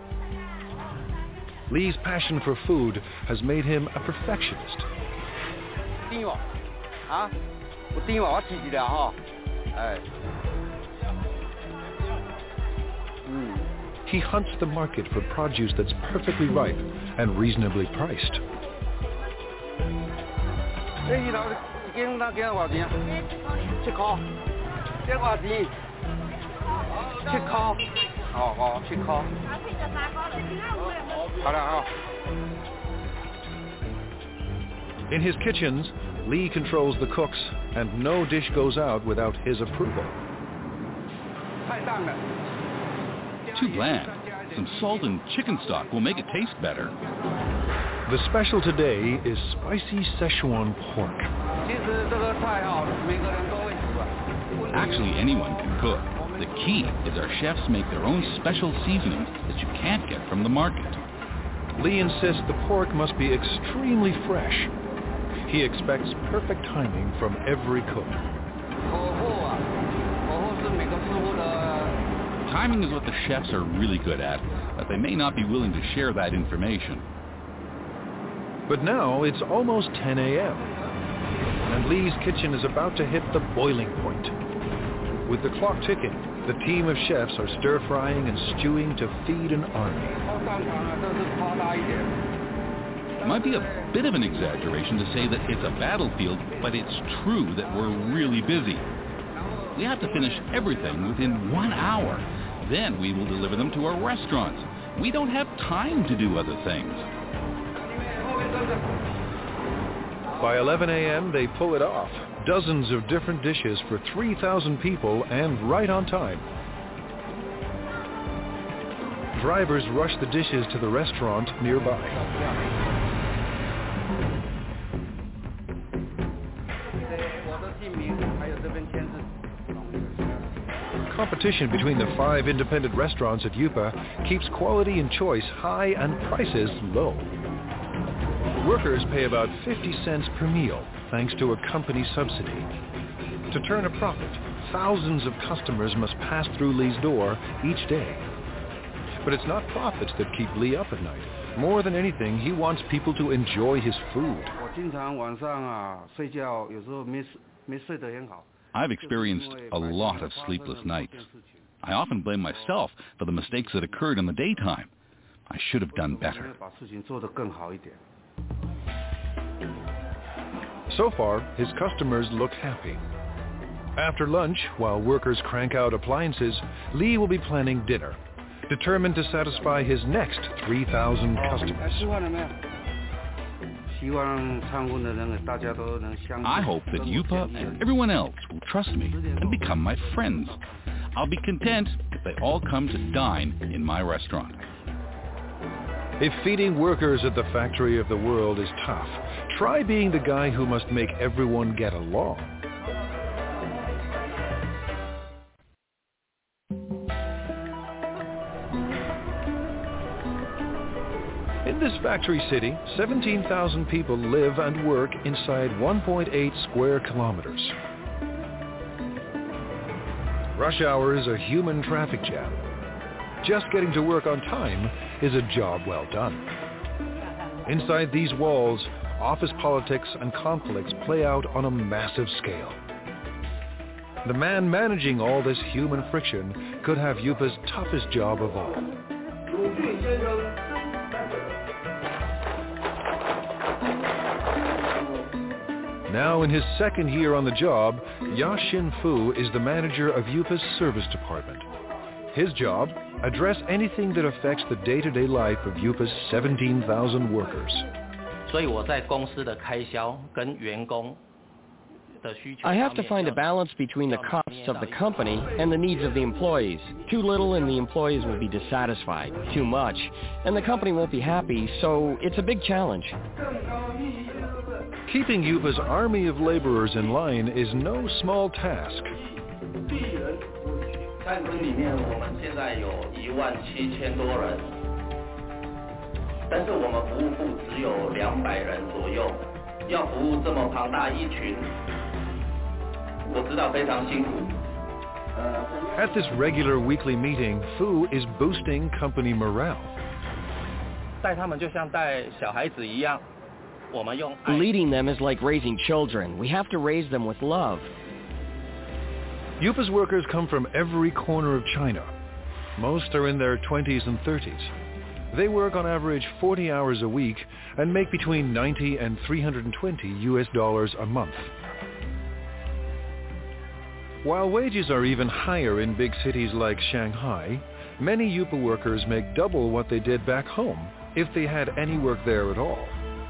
S20: Li's passion for food has made him a perfectionist. He hunts the market for produce that's perfectly ripe and reasonably priced. In his kitchens, Li controls the cooks, and no dish goes out without his approval.
S21: Too bland. Some salt and chicken stock will make it taste better.
S20: The special today is spicy Sichuan pork.
S21: Actually, anyone can cook. The key is our chefs make their own special seasonings that you can't get from the market.
S20: Li insists the pork must be extremely fresh. He expects perfect timing from every cook.
S21: Timing is what the chefs are really good at, but they may not be willing to share that information.
S20: But now it's almost 10 a.m., and Li's kitchen is about to hit the boiling point. With the clock ticking, the team of chefs are stir-frying and stewing to feed an army.
S21: It might be a bit of an exaggeration to say that it's a battlefield, but it's true that we're really busy. We have to finish everything within 1 hour. Then we will deliver them to our restaurants. We don't have time to do other things.
S20: By 11 a.m., they pull it off. Dozens of different dishes for 3,000 people and right on time. Drivers rush the dishes to the restaurant nearby. Competition between the 5 independent restaurants at Yupa keeps quality and choice high and prices low. Workers pay about 50 cents per meal thanks to a company subsidy. To turn a profit, thousands of customers must pass through Lee's door each day. But it's not profits that keep Lee up at night. More than anything, he wants people to enjoy his food.
S21: I've experienced a lot of sleepless nights. I often blame myself for the mistakes that occurred in the daytime. I should have done better.
S20: So far, his customers look happy. After lunch, while workers crank out appliances, Lee will be planning dinner, determined to satisfy his next 3,000 customers.
S21: I hope that Yupa and everyone else will trust me and become my friends. I'll be content if they all come to dine in my restaurant.
S20: If feeding workers at the factory of the world is tough, try being the guy who must make everyone get along. In this factory city, 17,000 people live and work inside 1.8 square kilometers. Rush hour is a human traffic jam. Just getting to work on time is a job well done. Inside these walls, office politics and conflicts play out on a massive scale. The man managing all this human friction could have Yupa's toughest job of all. Now in his second year on the job, Ya-Shin Fu is the manager of Yupa's service department. His job, address anything that affects the day-to-day life of Yupa's 17,000 workers.
S2: I have to find a balance between the costs of the company and the needs of the employees. Too little and the employees will be dissatisfied. Too much and the company won't be happy, so it's a big challenge.
S20: Keeping Yupa's army of laborers in line is no small task. At this regular weekly meeting, Fu is boosting company morale.
S2: Leading them is like raising children. We have to raise them with love.
S20: Yupa's workers come from every corner of China. Most are in their 20s and 30s. They work on average 40 hours a week and make between $90 and $320 a month. While wages are even higher in big cities like Shanghai, many Yupa workers make double what they did back home if they had any work there at all.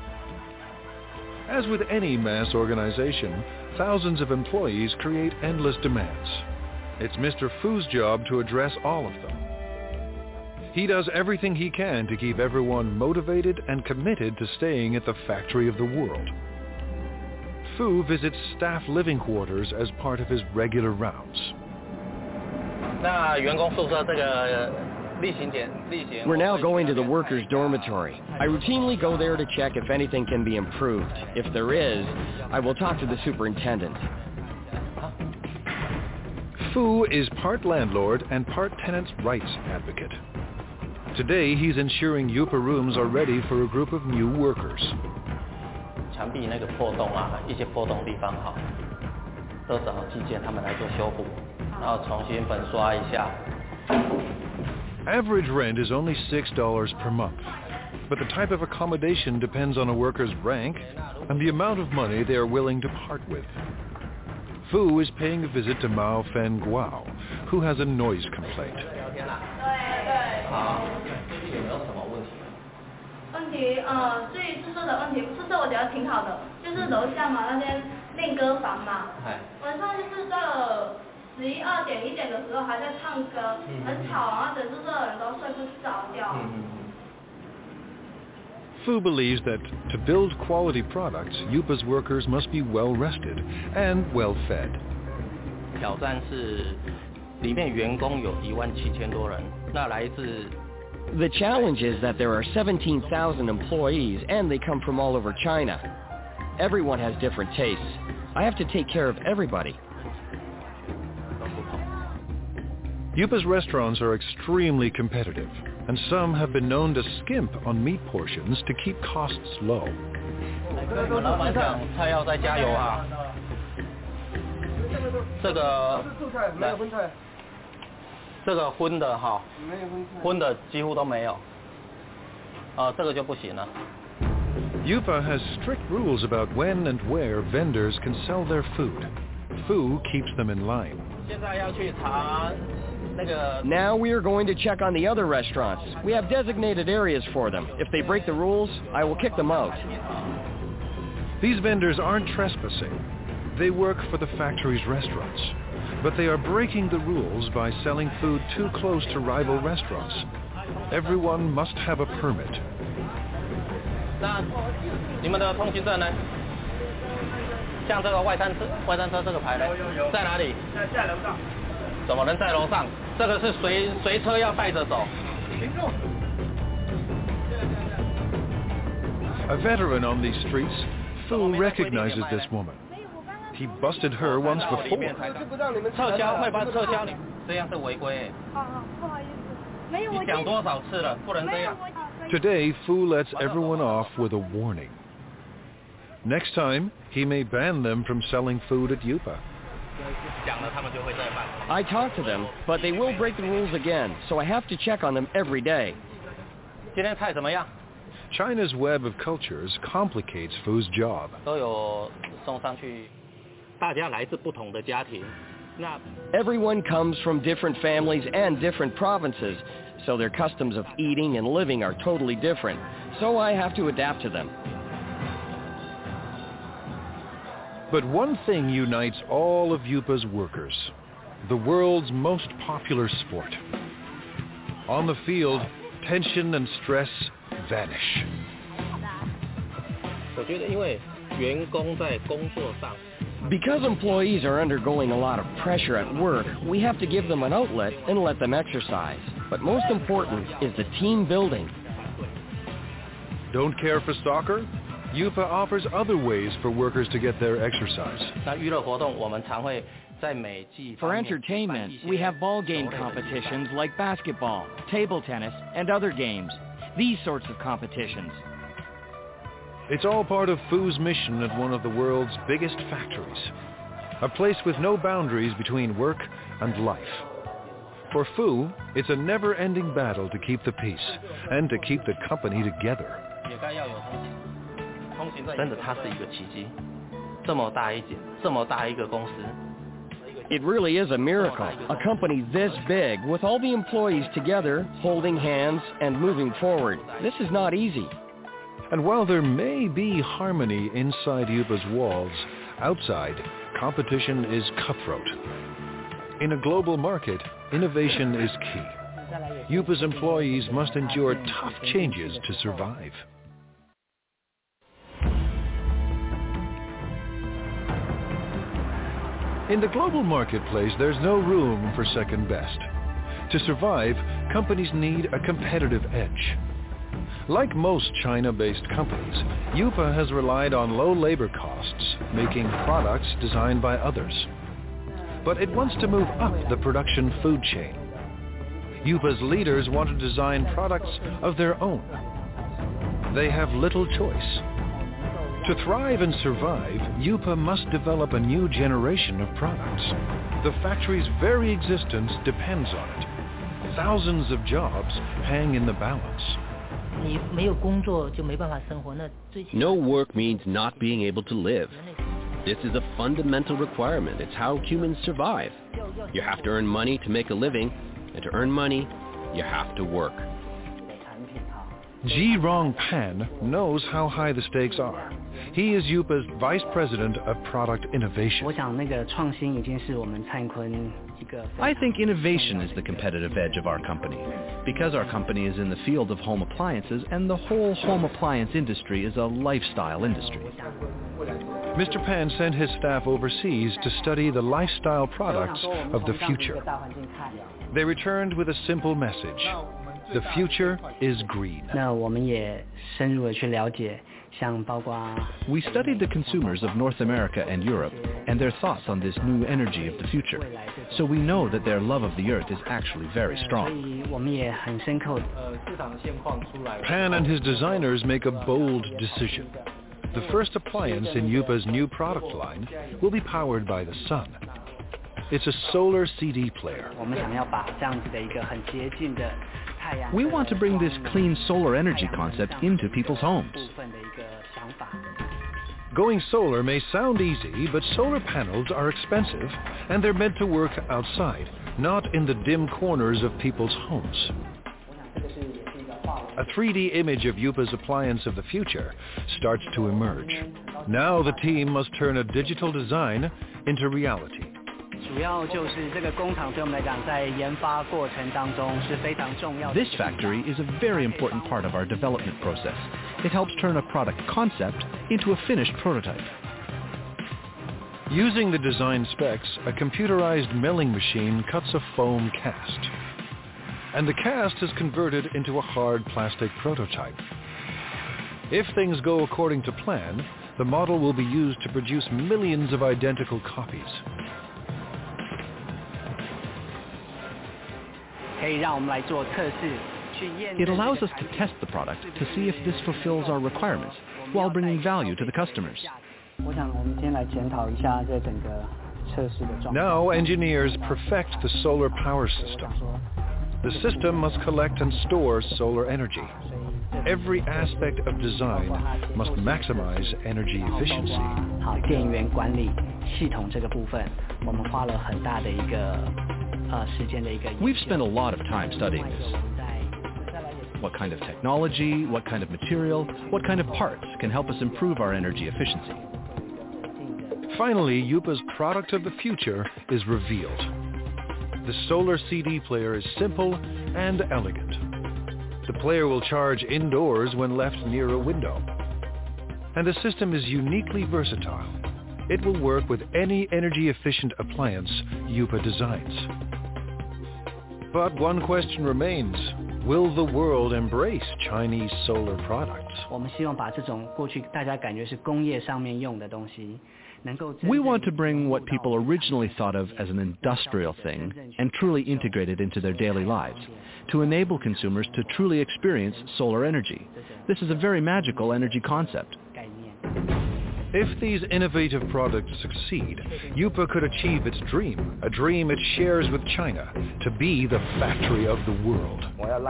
S20: As with any mass organization, thousands of employees create endless demands. It's Mr. Fu's job to address all of them. He does everything he can to keep everyone motivated and committed to staying at the factory of the world. Fu visits staff living quarters as part of his regular rounds.
S2: We're now going to the workers' dormitory. I routinely go there to check if anything can be improved. If there is, I will talk to the superintendent.
S20: Fu is part landlord and part tenants' rights advocate. Today, he's ensuring Yupa rooms are ready for a group of new workers. Average rent is only $6 per month, but the type of accommodation depends on a worker's rank and the amount of money they are willing to part with. Fu is paying a visit to Mao Fen Guao, who has a noise complaint.
S12: 就是楼下嘛那边练歌房嘛，晚上就是到了11、2点、1点的时候还在唱歌，很吵啊，整宿舍的人都睡不着觉。
S20: Fu believes that to build quality products, Yupa's workers must be well rested and well fed.
S3: 挑战是里面员工有17000多人，那来自
S2: The challenge is that there are 17,000 employees and they come from all over China. Everyone has different tastes. I have to take care of everybody.
S20: Yupa's restaurants are extremely competitive, and some have been known to skimp on meat portions to keep costs low.
S3: 老板讲菜要再加油啊！这个荤的哈，荤的几乎都没有，这个就不行了。
S20: Yupa has strict rules about when and where vendors can sell their food. Fu keeps them in line.
S3: 现在要去查那个。
S2: Now we are going to check on the other restaurants. We have designated areas for them. If they break the rules, I will kick them out.
S20: These vendors aren't trespassing. They work for the factory's restaurants. But they are breaking the rules by selling food too close to rival restaurants. Everyone must have a permit.
S3: 那你们的通行证呢？像这个外餐车这个牌呢，在哪里？在楼上。怎么能在楼上？这个是随车要带着走。
S20: A veteran on these streets, Fu recognizes this woman. He busted her once before.
S3: 撤销，会帮撤销你，这样是违规。
S12: 不好意思，没有。
S3: 你讲多少次了，不能这样。
S20: Today, Fu lets everyone off with a warning. Next time, he may ban them from selling food at Yupa.
S2: I talk to them, but they will break the rules again, so I have to check on them every day.
S3: 今天菜怎么样？
S20: China's web of cultures complicates Fu's job.
S3: 都有送上去，大家来自不同的家庭。那
S2: Everyone comes from different families and different provinces, so their customs of eating and living are totally different. So I have to adapt to them.
S20: But one thing unites all of Yupa's workers: the world's most popular sport. On the field, tension and stress vanish.
S3: 我觉得因为员工在工作上
S2: Because employees are undergoing a lot of pressure at work, we have to give them an outlet and let them exercise. But most important is the team building.
S20: Don't care for soccer? Yupa offers other ways for workers to get their exercise.
S3: 那娱乐活动我们常会在每季
S2: For entertainment, we have ball game competitions like basketball, table tennis, and other games. These sorts of competitions.
S20: It's all part of Fu's mission at one of the world's biggest factories, a place with no boundaries between work and life. For Fu, it's a never-ending battle to keep the peace and to keep the company together.
S3: 真的，它是一个奇迹，这么大一个公司。
S2: It really is a miracle. A company this big, with all the employees together, holding hands and moving forward. This is not easy.
S20: And while there may be harmony inside Yupa's walls, outside, competition is cutthroat. In a global market, innovation is key. Yupa's employees must endure tough changes to survive. In the global marketplace, there's no room for second best. To survive, companies need a competitive edge. Like most China-based companies, Yupa has relied on low labor costs, making products designed by others. But it wants to move up the production food chain. Yupa's leaders want to design products of their own. They have little choice. To thrive and survive, Yupa must develop a new generation of products. The factory's very existence depends on it. Thousands of jobs hang in the balance.
S13: No work means not being able to live. This is a fundamental requirement. It's how humans survive. You have to earn money to make a living, and to earn money, you have to work.
S20: Ji Rongpan knows how high the stakes are. He is Yupa's Vice President of Product Innovation.
S7: I think innovation is the competitive edge of our company, because our company is in the field of home appliances, and the whole home appliance industry is a lifestyle industry.
S20: Mr. Pan sent his staff overseas to study the lifestyle products of the future. They returned with a simple message. The future is green.
S7: We studied the consumers of North America and Europe and their thoughts on this new energy of the future. So we know that their love of the earth is actually very strong.
S20: Pan and his designers make a bold decision. The first appliance in Yupa's new product line will be powered by the sun. It's a solar CD player.
S7: We want to bring this clean solar energy concept into people's homes.
S20: Going solar may sound easy, but solar panels are expensive, and they're meant to work outside, not in the dim corners of people's homes. A 3D image of Yupa's appliance of the future starts to emerge. Now the team must turn a digital design into reality.
S7: This factory is a very important part of our development process. It helps turn a product concept into a finished prototype.
S20: Using the design specs, a computerized milling machine cuts a foam cast. And the cast is converted into a hard plastic prototype. If things go according to plan, the model will be used to produce millions of identical copies.
S7: It allows us to test the product to see if this fulfills our requirements while bringing value to the customers.
S20: Now engineers perfect the solar power system. The system must collect and store solar energy. Every aspect of design must maximize energy efficiency.
S7: We've spent a lot of time studying this. What kind of technology, what kind of material, what kind of parts can help us improve our energy efficiency?
S20: Finally, Yupa's product of the future is revealed. The solar CD player is simple and elegant. The player will charge indoors when left near a window. And the system is uniquely versatile. It will work with any energy-efficient appliance Yupa designs. But one question remains. Will the world embrace Chinese solar products?
S7: We want to bring what people originally thought of as an industrial thing and truly integrate it into their daily lives, to enable consumers to truly experience solar energy. This is a very magical energy concept.
S20: If these innovative products succeed, Yupa could achieve its dream, a dream it shares with China, to be the factory of the world.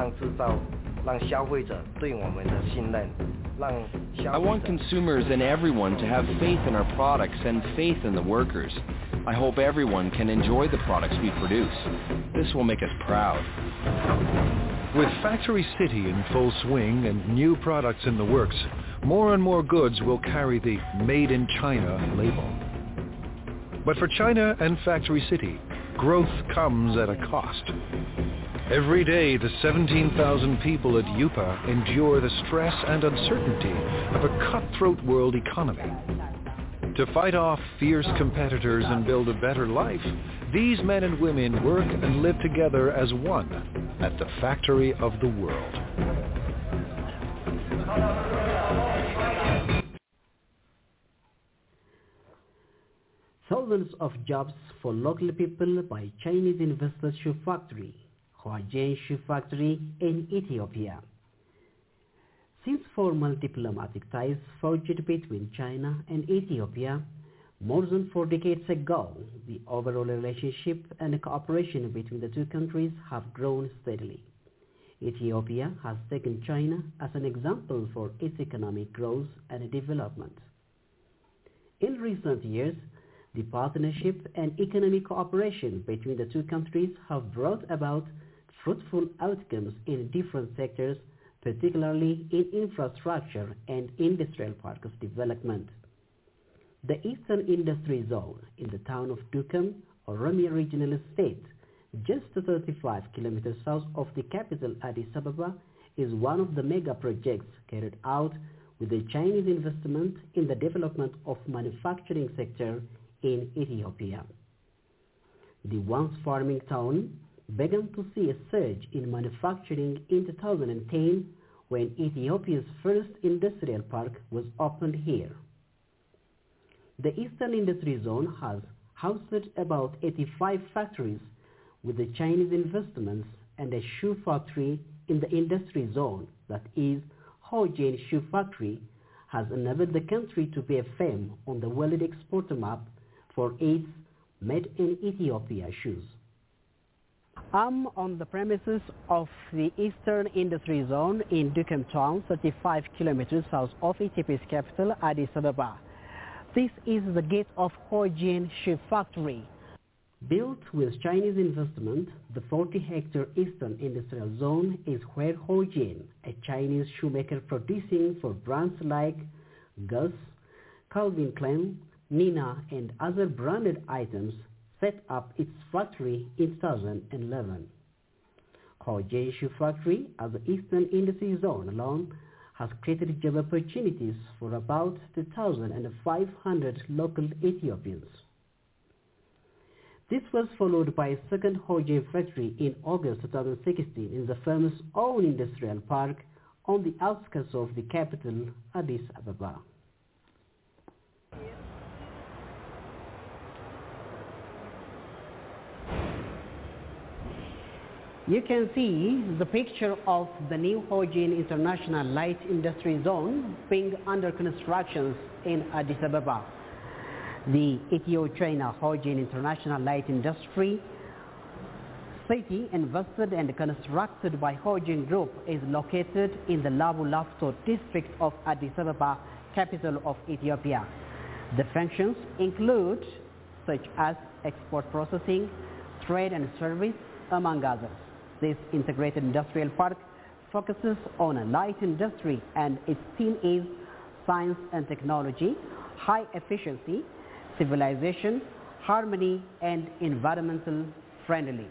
S2: I want consumers and everyone to have faith in our products and faith in the workers. I hope everyone can enjoy the products we produce. This will make us proud.
S20: With Factory City in full swing and new products in the works, more and more goods will carry the Made in China label. But for China and Factory City, growth comes at a cost. Every day, the 17,000 people at Yupa endure the stress and uncertainty of a cutthroat world economy. To fight off fierce competitors and build a better life, these men and women work and live together as one at the factory of the world.
S22: Thousands of jobs for local people by Chinese investor shoe factory, Huajian Shoe Factory in Ethiopia. Since formal diplomatic ties forged between China and Ethiopia more than 4 decades ago, the overall relationship and cooperation between the two countries have grown steadily. Ethiopia has taken China as an example for its economic growth and development. In recent years, the partnership and economic cooperation between the two countries have brought about fruitful outcomes in different sectors particularly in infrastructure and industrial parks development. The Eastern Industry Zone in the town of Duqm, Oromia Regional Estate, just 35 kilometers south of the capital Addis Ababa, is one of the mega projects carried out with the Chinese investment in the development of manufacturing sector in Ethiopia. The once farming town began to see a surge in manufacturing in 2010 when Ethiopia's first industrial park was opened here. The Eastern Industry Zone has housed about 85 factories with the Chinese investments and a shoe factory in the industry zone, that is, Hojian Shoe Factory, has enabled the country to be a fame on the world exporter map for its made in Ethiopia shoes. I'm on the premises of the Eastern Industry Zone in Duqm town, 35 kilometers south of Ethiopia's capital, Addis Ababa. This is the gate of Hojian Shoe Factory. Built with Chinese investment, the 40-hectare Eastern Industrial Zone is where Hojian, a Chinese shoemaker producing for brands like Gus, Calvin Klein, Nina and other branded items, set up its factory in 2011. Hojian Shoe Factory, as the Eastern Industry Zone alone, has created job opportunities for about 2,500 local Ethiopians. This was followed by a second Hojian factory in August 2016 in the firm's own industrial park on the outskirts of the capital, Addis Ababa. You can see the picture of the new Hojian International Light Industry Zone being under construction in Addis Ababa. The Ethio-China Hojian International Light Industry City, invested and constructed by Hojian Group, is located in the Labu Lafto district of Addis Ababa, capital of Ethiopia. The functions include such as export processing, trade and service, among others. This integrated industrial park focuses on a light industry, and its theme is science and technology, high efficiency, civilization, harmony, and environmental friendly.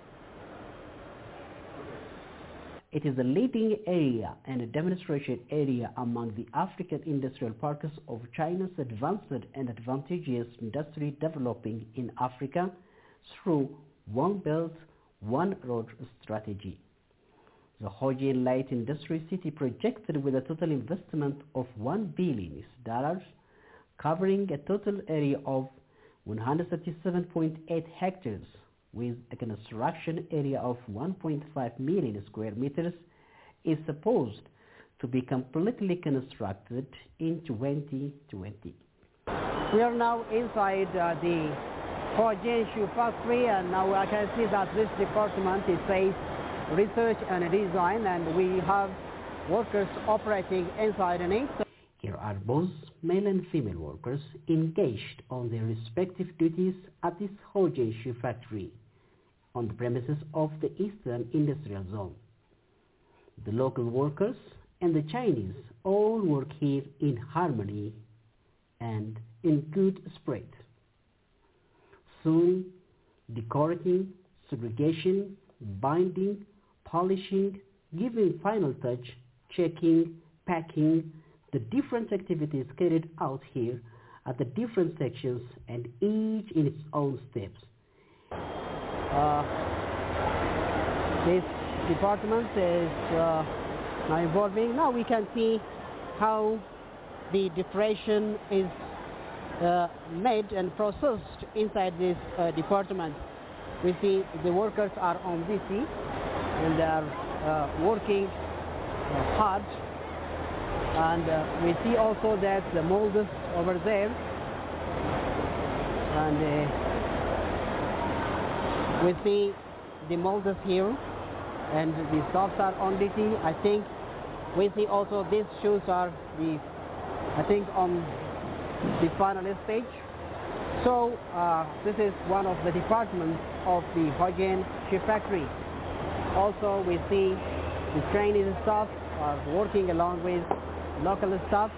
S22: It is a leading area and a demonstration area among the African industrial parks of China's advanced and advantageous industry developing in Africa through One Belt, One Road strategy. The Hojian Light Industry City projected with a total investment of $1 billion, covering a total area of 137.8 hectares with a construction area of 1.5 million square meters, is supposed to be completely constructed in 2020. We are now inside the Hojian Shoe Factory, and now I can see that this department is says research and design, and we have workers operating inside in it. Here are both male and female workers engaged on their respective duties at this Hojian Shoe Factory on the premises of the Eastern Industrial Zone. The local workers and the Chinese all work here in harmony and in good spirit. Sewing, decorating, segregation, binding, polishing, giving final touch, checking, packing, the different activities carried out here at the different sections and each in its own steps. This department is now evolving. Now we can see how the decoration is made and processed inside this department. We see the workers are on duty and they are working hard, and we see also that the mold is over there, and we see the molders here and the staffs are on duty. I think we see also these shoes are on the final stage. So this is one of the departments of the Hojian Shoe Factory. Also we see the Chinese staff are working along with local staff.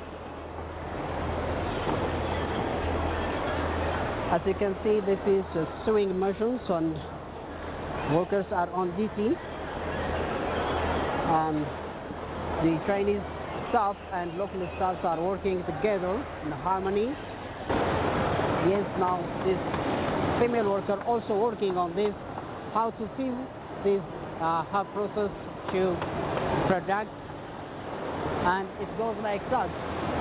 S22: As you can see, this is sewing machines and workers are on duty. And the Chinese staff and local staff are working together in harmony. Yes, now this female worker also working on this, how to sew this her process to product, and it goes like such.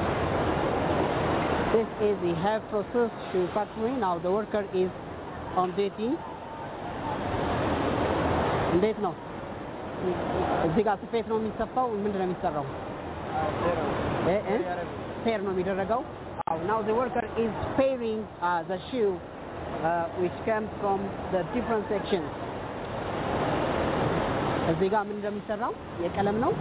S22: This is the half process shoe factory. Now the worker is on duty. እንዴት ነው እዚህ ጋር ስፌት ነው የሚሰፋው ምንድን ነው የሚሰራው ፔር ነው የሚደረገው now the worker is pairing the shoe which comes from the different sections እዚህ ጋር ምን እንደሚሰራው የቀለም ነው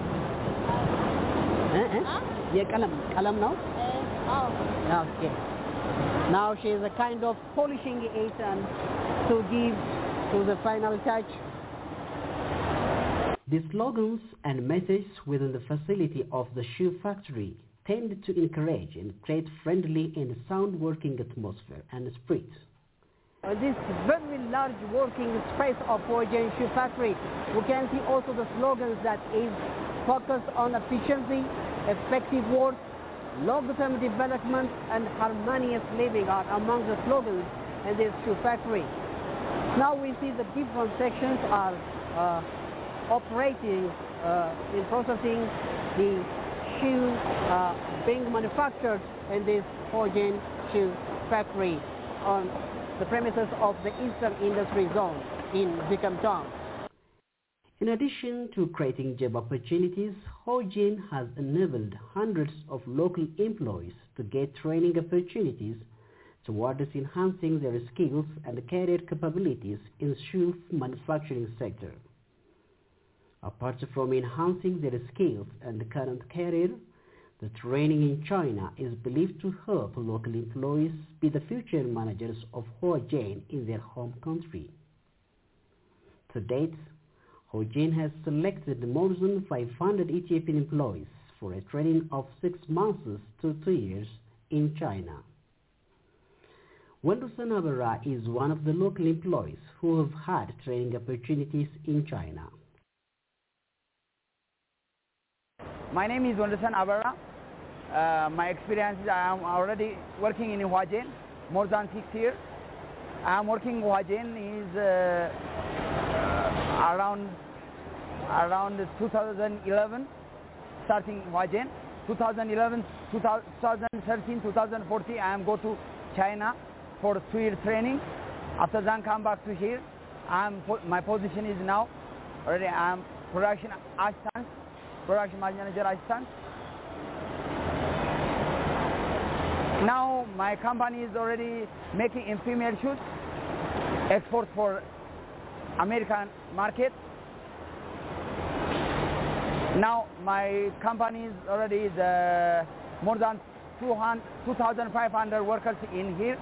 S22: የቀለም ነው okay now she is a kind of polishing it and to give to the final touch. The slogans and messages within the facility of the shoe factory tend to encourage and create friendly and sound working atmosphere and spirit. This very large working space of Huajian Shoe Factory, we can see also the slogans that is focused on efficiency, effective work, long-term development and harmonious living are among the slogans in this shoe factory. Now we see the different sections are operating in processing the shoe being manufactured in this Huajian Shoe Factory on the premises of the Eastern Industry Zone in Zikam Town. In addition to creating job opportunities, Huajian has enabled hundreds of local employees to get training opportunities towards enhancing their skills and career capabilities in the shoe manufacturing sector. Apart from enhancing their skills and current career, the training in China is believed to help local employees be the future managers of Huajian in their home country. To date, Huajian has selected more than 500 Ethiopian employees for a training of 6 months to 2 years in China. Wendusan Abara is one of the local employees who have had training opportunities in China.
S5: My name is Wendusan Abara. My experience is I am already working in Huajian more than 6 years. I am working in Huajian is around 2011, starting Huajian. 2011, 2013, 2014, I am go to China for 2-year training. After that, come back to here. My position is now already I am production assistant, production manager assistant. Now my company is already making in female shoes, export for American market. Now my company is already more than 2,500 workers in here.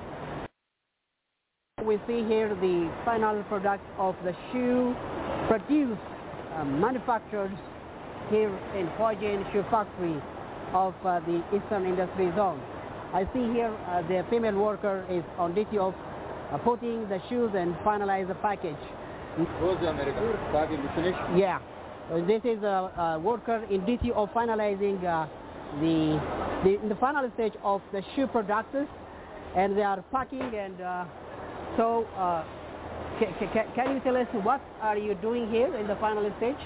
S22: We see here the final product of the shoe produced, manufactured here in Huajian Shoe Factory of the Eastern Industry Zone. I see here the female worker is on duty of putting the shoes and finalize the package. Yeah, this is a worker in duty of finalizing the final stage of the shoe products, and they are packing. And so, can you tell us what are you doing here in the final stage?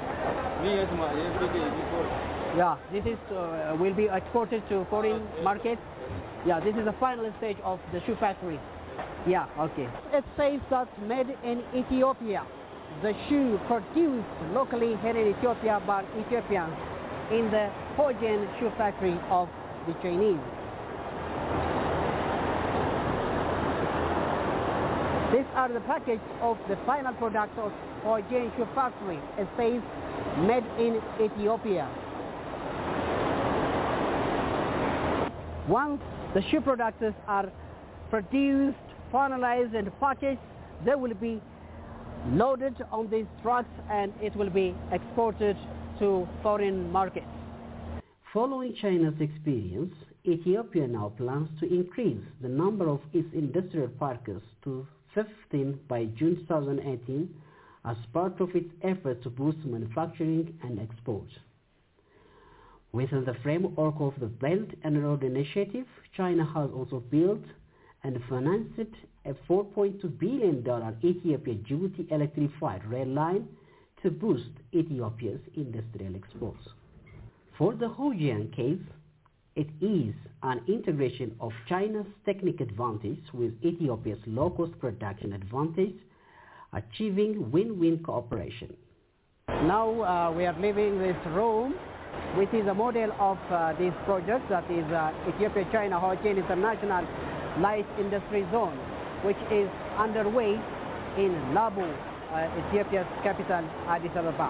S22: Yeah, this is will be exported to foreign markets. Yeah, this is the final stage of the shoe factory. Yeah, okay. It says that made in Ethiopia. The shoe produced locally here in Ethiopia by Ethiopians in the Huajian Shoe Factory of the Chinese. These are the package of the final products of Huajian Shoe Factory. It says made in Ethiopia. Once the shoe products are produced, finalized and packaged, they will be loaded on these trucks and it will be exported
S4: to foreign markets.
S22: Following China's experience, Ethiopia now plans to increase the number of its industrial parks to 15 by June 2018 as part of its effort to boost manufacturing and export. Within the framework of the Belt and Road Initiative, China has also built and financed a $4.2 billion Ethiopia-Djibouti electrified rail line to boost Ethiopia's industrial exports. For the Fujian case, it is an integration of China's technical advantage with Ethiopia's low-cost production advantage, achieving win-win cooperation.
S4: Now we are leaving this room, which is a model of this project, that is Ethiopia-China Fujian International Light Industry Zone, which is underway in Labu, Ethiopia's capital, Addis Ababa.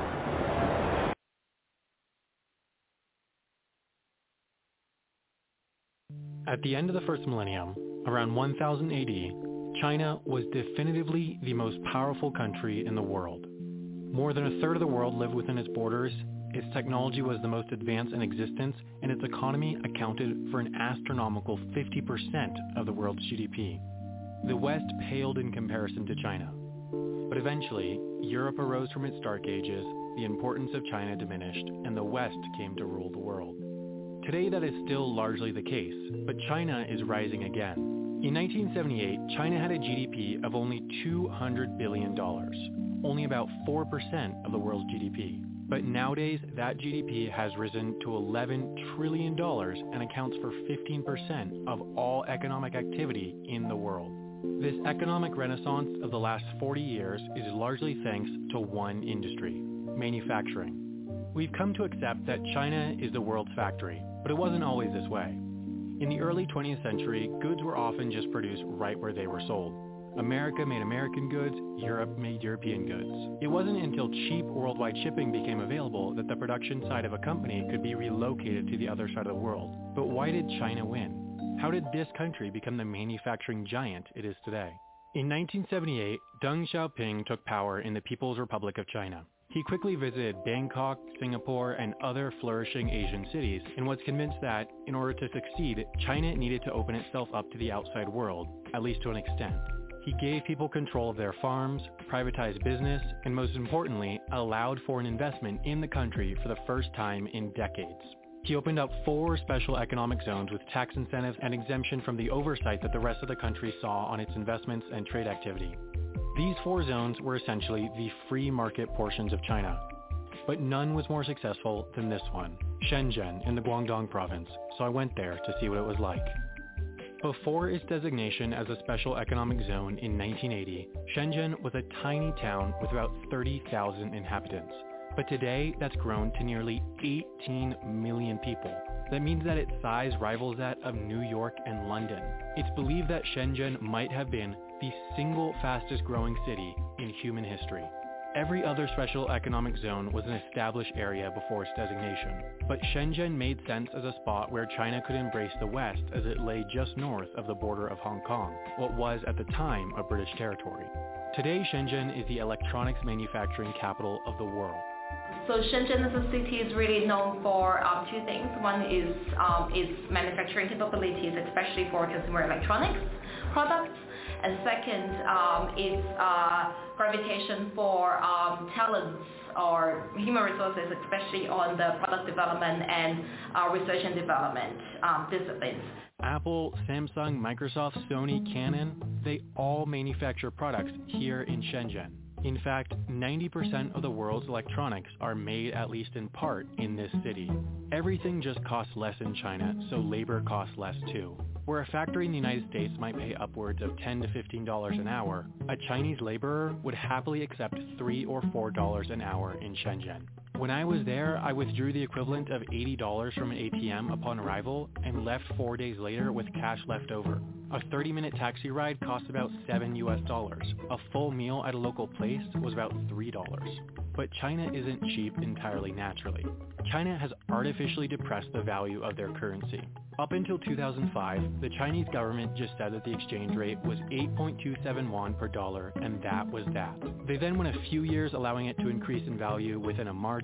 S6: At the end of the first millennium, around 1000 AD, China was definitively the most powerful country in the world. More than a third of the world lived within its borders, its technology was the most advanced in existence, and its economy accounted for an astronomical 50% of the world's GDP. The West paled in comparison to China. But eventually, Europe arose from its dark ages, the importance of China diminished, and the West came to rule the world. Today that is still largely the case, but China is rising again. In 1978, China had a GDP of only $200 billion, only about 4% of the world's GDP. But nowadays, that GDP has risen to $11 trillion and accounts for 15% of all economic activity in the world. This economic renaissance of the last 40 years is largely thanks to one industry, manufacturing. We've come to accept that China is the world's factory, but it wasn't always this way. In the early 20th century, goods were often just produced right where they were sold. America made American goods, Europe made European goods. It wasn't until cheap worldwide shipping became available that the production side of a company could be relocated to the other side of the world. But why did China win? How did this country become the manufacturing giant it is today? In 1978, Deng Xiaoping took power in the People's Republic of China. He quickly visited Bangkok, Singapore, and other flourishing Asian cities and was convinced that, in order to succeed, China needed to open itself up to the outside world, at least to an extent. He gave people control of their farms, privatized business, and most importantly, allowed foreign investment in the country for the first time in decades. He opened up 4 special economic zones with tax incentives and exemption from the oversight that the rest of the country saw on its investments and trade activity. These 4 zones were essentially the free market portions of China. But none was more successful than this one, Shenzhen in the Guangdong province, so I went there to see what it was like. Before its designation as a special economic zone in 1980, Shenzhen was a tiny town with about 30,000 inhabitants. But today, that's grown to nearly 18 million people. That means that its size rivals that of New York and London. It's believed that Shenzhen might have been the single fastest growing city in human history. Every other special economic zone was an established area before its designation, but Shenzhen made sense as a spot where China could embrace the West as it lay just north of the border of Hong Kong, what was at the time a British territory. Today, Shenzhen is the electronics manufacturing capital of the world.
S23: So Shenzhen as a city is really known for 2 things. One is its manufacturing capabilities, especially for consumer electronics products. And second, its gravitation for talents or human resources, especially on the product development and research and development disciplines.
S6: Apple, Samsung, Microsoft, Sony, Canon, they all manufacture products here in Shenzhen. In fact, 90% of the world's electronics are made at least in part in this city. Everything just costs less in China, so labor costs less too. Where a factory in the United States might pay upwards of $10 to $15 an hour, a Chinese laborer would happily accept $3 or $4 an hour in Shenzhen. When I was there, I withdrew the equivalent of $80 from an ATM upon arrival and left 4 days later with cash left over. A 30-minute taxi ride cost about $7 US. A full meal at a local place was about $3. But China isn't cheap entirely naturally. China has artificially depressed the value of their currency. Up until 2005, the Chinese government just said that the exchange rate was 8.27 won per dollar, and that was that. They then went a few years allowing it to increase in value within a margin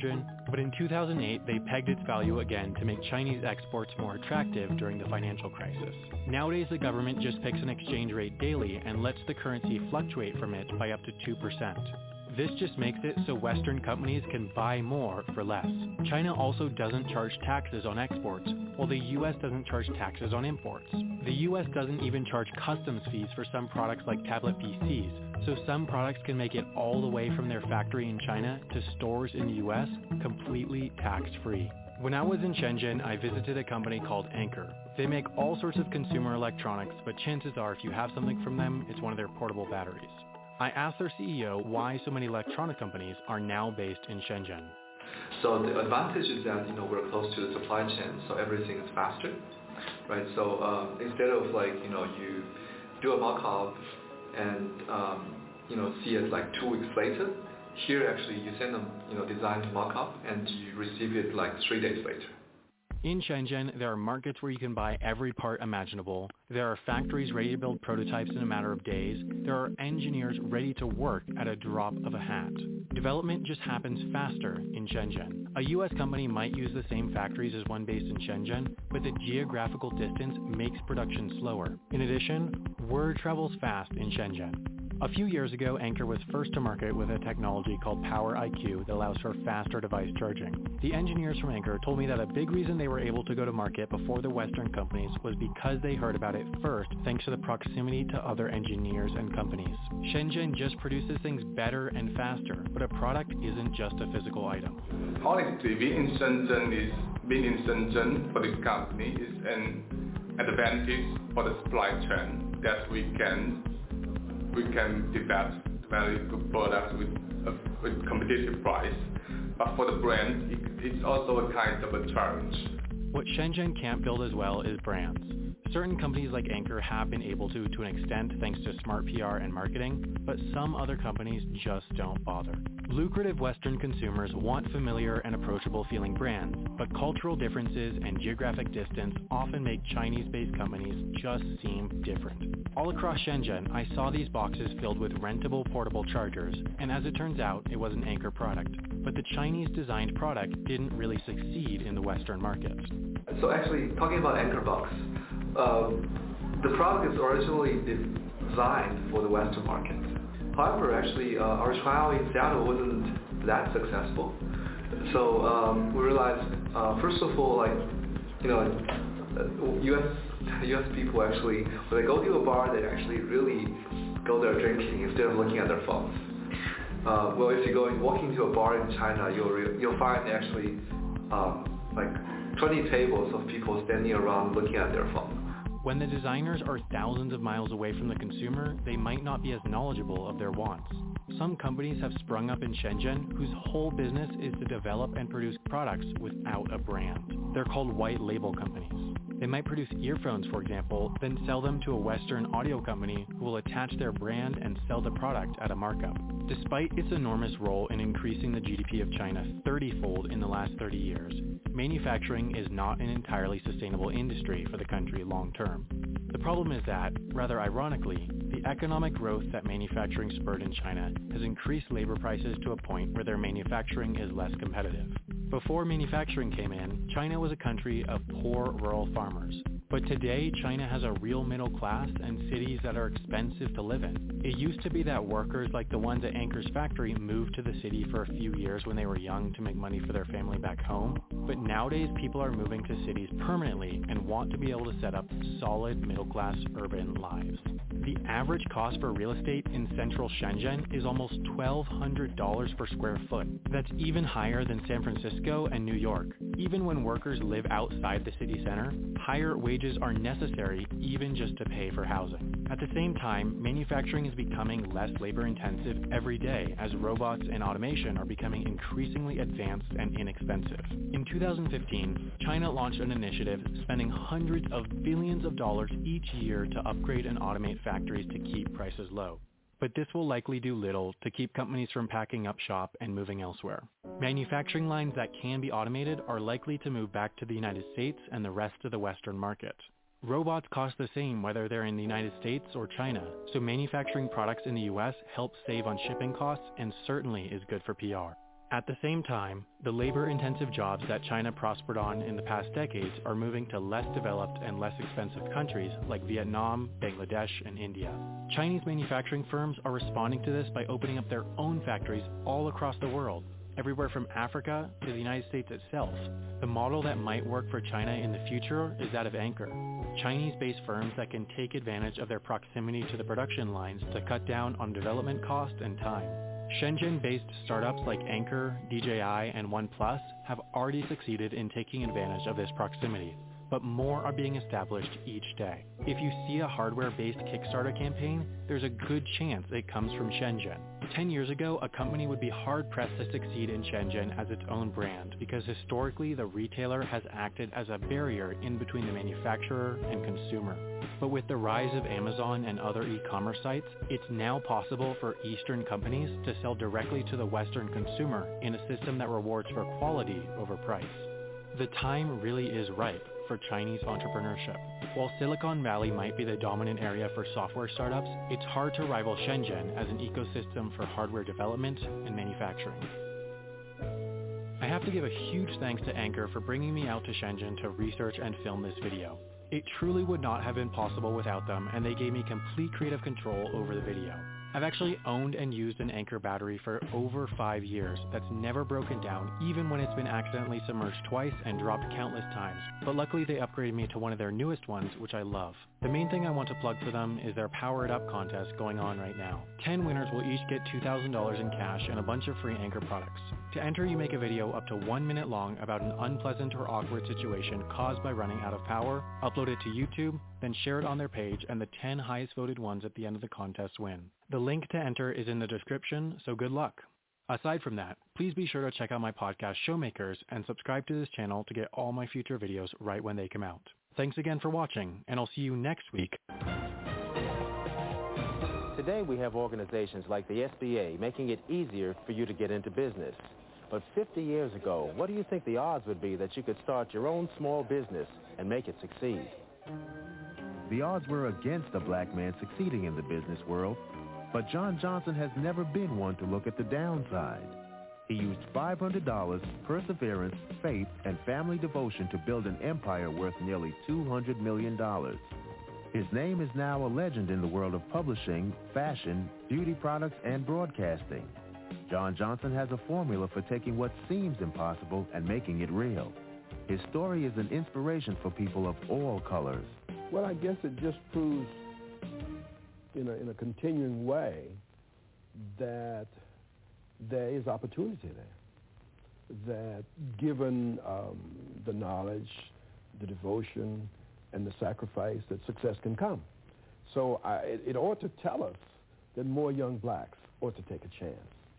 S6: margin, but in 2008 they pegged its value again to make Chinese exports more attractive during the financial crisis. Nowadays the government just picks an exchange rate daily and lets the currency fluctuate from it by up to 2%. This just makes it so Western companies can buy more for less. China also doesn't charge taxes on exports, while the US doesn't charge taxes on imports. The US doesn't even charge customs fees for some products like tablet PCs, so some products can make it all the way from their factory in China to stores in the US completely tax-free. When I was in Shenzhen, I visited a company called Anker. They make all sorts of consumer electronics, but chances are if you have something from them, it's one of their portable batteries. I asked their CEO why so many electronic companies are now based in Shenzhen.
S8: So the advantage is that we're close to the supply chain, so everything is faster, right? So instead of you do a mock-up and see it like 2 weeks later, here actually you send them design to mock-up and you receive it like 3 days later.
S6: In Shenzhen, there are markets where you can buy every part imaginable. There are factories ready to build prototypes in a matter of days. There are engineers ready to work at a drop of a hat. Development just happens faster in Shenzhen. A US company might use the same factories as one based in Shenzhen, but the geographical distance makes production slower. In addition, word travels fast in Shenzhen. A few years ago, Anker was first to market with a technology called Power IQ that allows for faster device charging. The engineers from Anker told me that a big reason they were able to go to market before the Western companies was because they heard about it first thanks to the proximity to other engineers and companies. Shenzhen just produces things better and faster, but a product isn't just a physical item.
S9: Honestly, being in Shenzhen for this company is an advantage for the supply chain that we can develop very good products with competitive price. But for the brand, it's also a kind of a challenge.
S6: What Shenzhen can't build as well is brands. Certain companies like Anker have been able to an extent thanks to smart PR and marketing, but some other companies just don't bother. Lucrative Western consumers want familiar and approachable feeling brands, but cultural differences and geographic distance often make Chinese-based companies just seem different. All across Shenzhen, I saw these boxes filled with rentable portable chargers, and as it turns out, it was an Anker product. But the Chinese-designed product didn't really succeed in the Western market.
S8: So actually, talking about Anker box, the product is originally designed for the Western market. However, actually, our trial in Seattle wasn't that successful. So we realized, first of all, U.S. people actually, when they go to a bar, they actually really go there drinking instead of looking at their phones. Well, if you go walking to a bar in China, you'll find actually 20 tables of people standing around looking at their phone.
S6: When the designers are thousands of miles away from the consumer, they might not be as knowledgeable of their wants. Some companies have sprung up in Shenzhen whose whole business is to develop and produce products without a brand. They're called white label companies. They might produce earphones, for example, then sell them to a Western audio company who will attach their brand and sell the product at a markup. Despite its enormous role in increasing the GDP of China 30-fold in the last 30 years, manufacturing is not an entirely sustainable industry for the country long term. The problem is that, rather ironically, the economic growth that manufacturing spurred in China has increased labor prices to a point where their manufacturing is less competitive. Before manufacturing came in, China was a country of poor rural farmers. But today, China has a real middle class and cities that are expensive to live in. It used to be that workers like the ones at Anker's factory moved to the city for a few years when they were young to make money for their family back home. But nowadays, people are moving to cities permanently and want to be able to set up solid middle-class urban lives. The average cost for real estate in central Shenzhen is almost $1,200 per square foot. That's even higher than San Francisco and New York. Even when workers live outside the city center, higher wages are necessary even just to pay for housing. At the same time, manufacturing is becoming less labor-intensive every day as robots and automation are becoming increasingly advanced and inexpensive. In 2015, China launched an initiative spending hundreds of billions of dollars each year to upgrade and automate factories to keep prices low. But this will likely do little to keep companies from packing up shop and moving elsewhere. Manufacturing lines that can be automated are likely to move back to the United States and the rest of the Western market. Robots cost the same whether they're in the United States or China, so manufacturing products in the US helps save on shipping costs and certainly is good for PR. At the same time, the labor-intensive jobs that China prospered on in the past decades are moving to less developed and less expensive countries like Vietnam, Bangladesh, and India. Chinese manufacturing firms are responding to this by opening up their own factories all across the world, everywhere from Africa to the United States itself. The model that might work for China in the future is that of Anker, Chinese-based firms that can take advantage of their proximity to the production lines to cut down on development cost and time. Shenzhen-based startups like Anker, DJI, and OnePlus have already succeeded in taking advantage of this proximity, but more are being established each day. If you see a hardware-based Kickstarter campaign, there's a good chance it comes from Shenzhen. 10 years ago, a company would be hard-pressed to succeed in Shenzhen as its own brand because historically the retailer has acted as a barrier in between the manufacturer and consumer. But with the rise of Amazon and other e-commerce sites, it's now possible for Eastern companies to sell directly to the Western consumer in a system that rewards for quality over price. The time really is ripe for Chinese entrepreneurship. While Silicon Valley might be the dominant area for software startups, it's hard to rival Shenzhen as an ecosystem for hardware development and manufacturing. I have to give a huge thanks to Anker for bringing me out to Shenzhen to research and film this video. It truly would not have been possible without them, and they gave me complete creative control over the video. I've actually owned and used an Anker battery for over 5 years that's never broken down, even when it's been accidentally submerged twice and dropped countless times. But luckily they upgraded me to one of their newest ones, which I love. The main thing I want to plug for them is their Power It Up contest going on right now. 10 winners will each get $2,000 in cash and a bunch of free Anker products. To enter, you make a video up to 1 minute long about an unpleasant or awkward situation caused by running out of power, upload it to YouTube, then share it on their page, and the 10 highest voted ones at the end of the contest win. The link to enter is in the description, so good luck. Aside from that, please be sure to check out my podcast Showmakers and subscribe to this channel to get all my future videos right when they come out. Thanks again for watching, and I'll see you next week.
S10: Today we have organizations like the SBA making it easier for you to get into business. But 50 years ago, what do you think the odds would be that you could start your own small business and make it succeed?
S14: The odds were against a black man succeeding in the business world, but John Johnson has never been one to look at the downside. He used $500, perseverance, faith, and family devotion to build an empire worth nearly $200 million. His name is now a legend in the world of publishing, fashion, beauty products, and broadcasting. John Johnson has a formula for taking what seems impossible and making it real. His story is an inspiration for people of all colors.
S15: Well, I guess it just proves in a continuing way that there is opportunity there, that given the knowledge, the devotion, and the sacrifice, that success can come. So it ought to tell us that more young blacks ought to take a chance.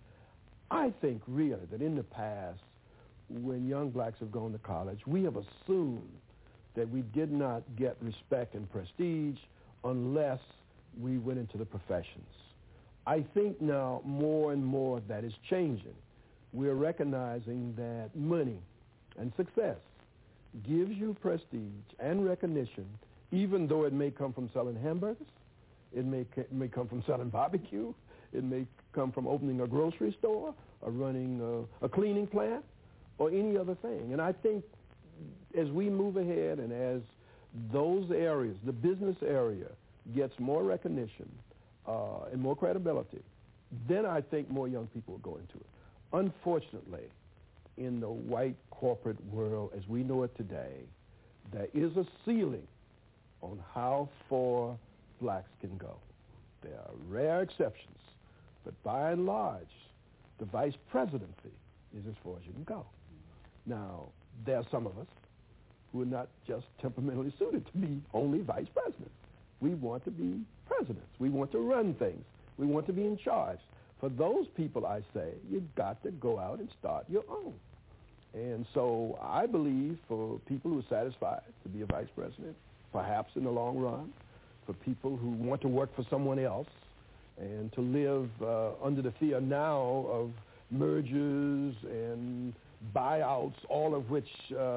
S15: I think really that in the past, when young blacks have gone to college, we have assumed that we did not get respect and prestige unless we went into the professions. I think now more and more that is changing. We're recognizing that money and success gives you prestige and recognition, even though it may come from selling hamburgers, it may come from selling barbecue, it may come from opening a grocery store or running a cleaning plant or any other thing. And I think as we move ahead and as those areas, the business area, gets more recognition and more credibility, then I think more young people will go into it. Unfortunately, in the white corporate world as we know it today, there is a ceiling on how far blacks can go. There are rare exceptions, but by and large, the vice presidency is as far as you can go. Now, there are some of us who are not just temperamentally suited to be only vice presidents. We want to be presidents. We want to run things. We want to be in charge. For those people, I say, you've got to go out and start your own. And so I believe for people who are satisfied to be a vice president, perhaps in the long run, for people who want to work for someone else and to live under the fear now of mergers and buyouts, all of which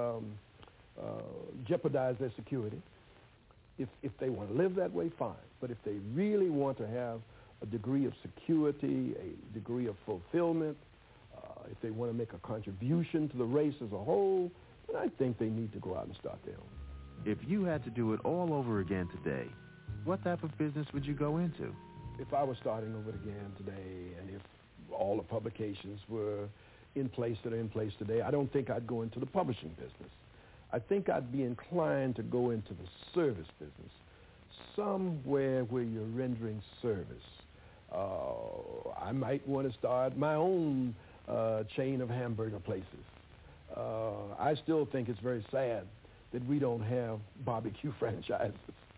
S15: jeopardize their security. If they want to live that way, fine. But if they really want to have a degree of security, a degree of fulfillment, If they want to make a contribution to the race as a whole, then I think they need to go out and start their own.
S14: If you had to do it all over again today, what type of business would you go into?
S15: If I was starting over again today, and if all the publications were in place that are in place today, I don't think I'd go into the publishing business. I think I'd be inclined to go into the service business, somewhere where you're rendering service. I might want to start my own chain of hamburger places. I still think it's very sad that we don't have barbecue franchises.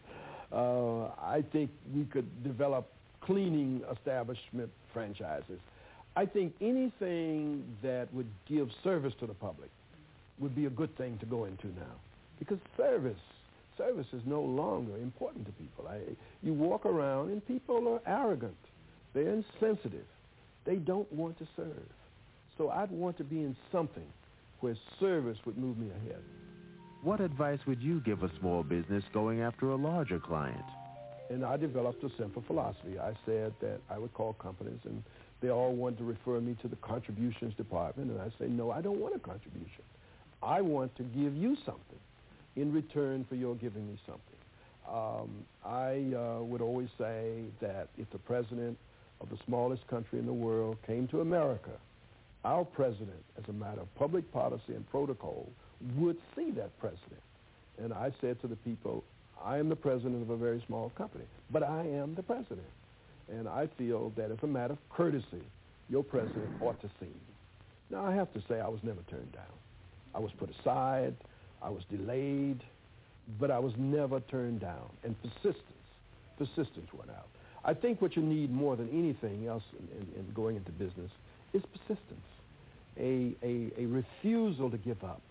S15: I think we could develop cleaning establishment franchises. I think anything that would give service to the public would be a good thing to go into now, because service is no longer important to people. You walk around and people are arrogant. They're insensitive. They don't want to serve. So I'd want to be in something where service would move me ahead.
S14: What advice would you give a small business going after a larger client?
S15: And I developed a simple philosophy. I said that I would call companies, and they all wanted to refer me to the contributions department, and I say, no, I don't want a contribution. I want to give you something in return for your giving me something. I would always say that if the president of the smallest country in the world came to America, our president, as a matter of public policy and protocol, would see that president. And I said to the people, I am the president of a very small company, but I am the president. And I feel that as a matter of courtesy, your president ought to see me. Now, I have to say I was never turned down. I was put aside, I was delayed, but I was never turned down. And persistence went out. I think what you need more than anything else in going into business is persistence, a refusal to give up,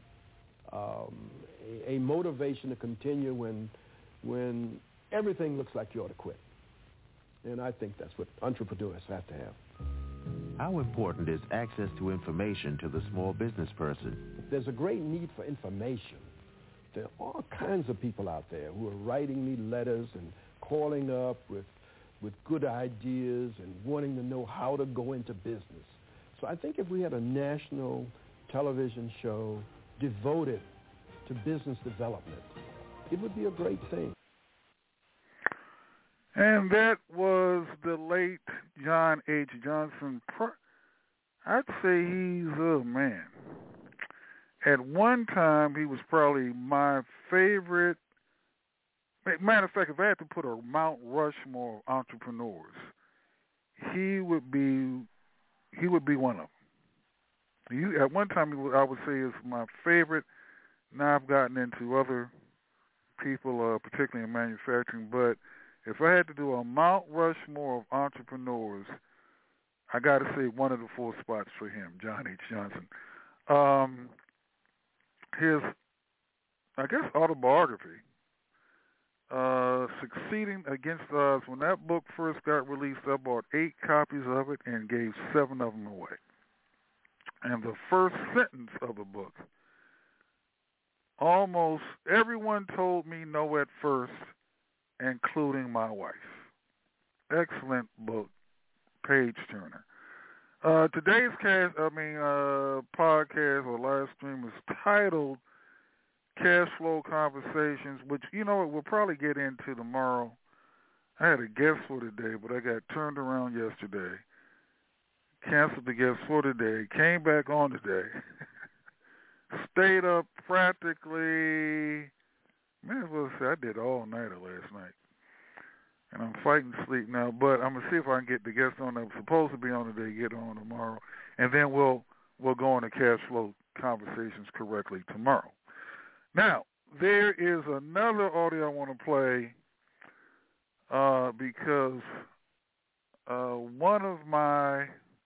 S15: a motivation to continue when everything looks like you ought to quit. And I think that's what entrepreneurs have to have.
S14: How important is access to information to the small business person?
S15: There's a great need for information. There are all kinds of people out there who are writing me letters and calling up with good ideas and wanting to know how to go into business. So I think if we had a national television show devoted to business development, it would be a great thing.
S1: And that was the late John H. Johnson. I'd say he's a man. At one time, he was probably my favorite. Matter of fact, if I had to put a Mount Rushmore of entrepreneurs, he would be one of them. At one time, I would say is my favorite. Now I've gotten into other people, particularly in manufacturing, but if I had to do a Mount Rushmore of entrepreneurs, I got to say one of the 4 spots for him, John H. Johnson. His, I guess, autobiography, Succeeding Against Odds, when that book first got released, I bought 8 copies of it and gave 7 of them away. And the first sentence of the book, almost everyone told me no at first, including my wife. Excellent book, page turner. Today's podcast or live stream is titled Cash Flow Conversations, which, we'll probably get into tomorrow. I had a guest for today, but I got turned around yesterday. Canceled the guest for today. Came back on today. Stayed up practically, may as well say I did all-nighter last night. And I'm fighting sleep now, but I'm going to see if I can get the guest on that was supposed to be on today, get on tomorrow. And then we'll go into cash flow conversations correctly tomorrow. Now, there is another audio I want to play because one of my,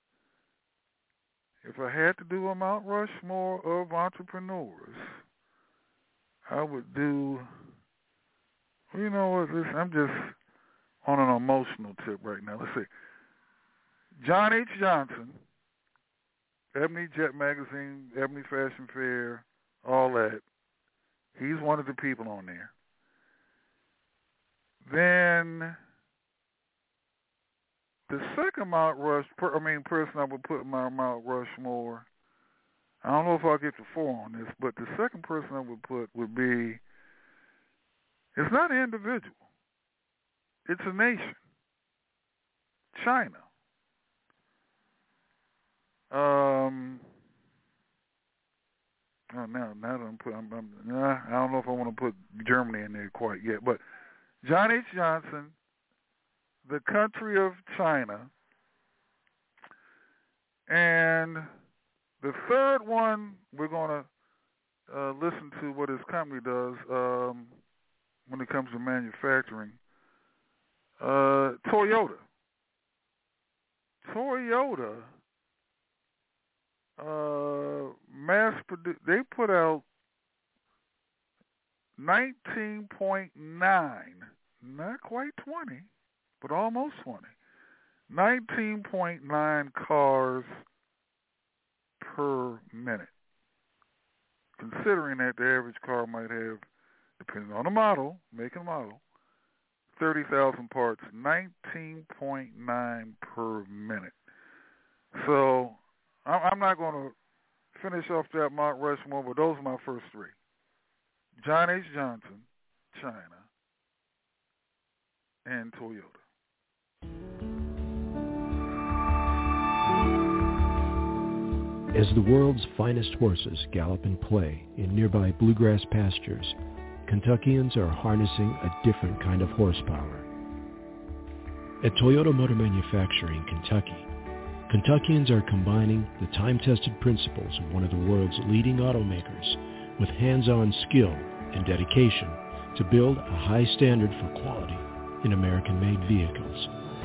S1: if I had to do a Mount Rushmore of entrepreneurs, I would do, you know what, I'm just on an emotional tip right now. Let's see. John H. Johnson, Ebony Jet Magazine, Ebony Fashion Fair, all that. He's one of the people on there. Then The second person I would put in my Mount Rushmore, I don't know if I'll get to 4 on this, but the second person I would put would be, it's not an individual. It's a nation. China. I don't know if I want to put Germany in there quite yet, but John H. Johnson, the country of China, and the third one we're going to listen to what his company does when it comes to manufacturing. Toyota. Mass produce. They put out 19.9, not quite 20, but almost 20. 19.9 cars per minute. Considering that the average car might have, depending on the model, make and model, 30,000 parts, 19.9 per minute. So I'm not going to finish off that Mount Rushmore, but those are my first 3. John H. Johnson, China, and Toyota.
S20: As the world's finest horses gallop and play in nearby bluegrass pastures, Kentuckians are harnessing a different kind of horsepower. At Toyota Motor Manufacturing, Kentucky, Kentuckians are combining the time-tested principles of one of the world's leading automakers with hands-on skill and dedication to build a high standard for quality in American-made vehicles.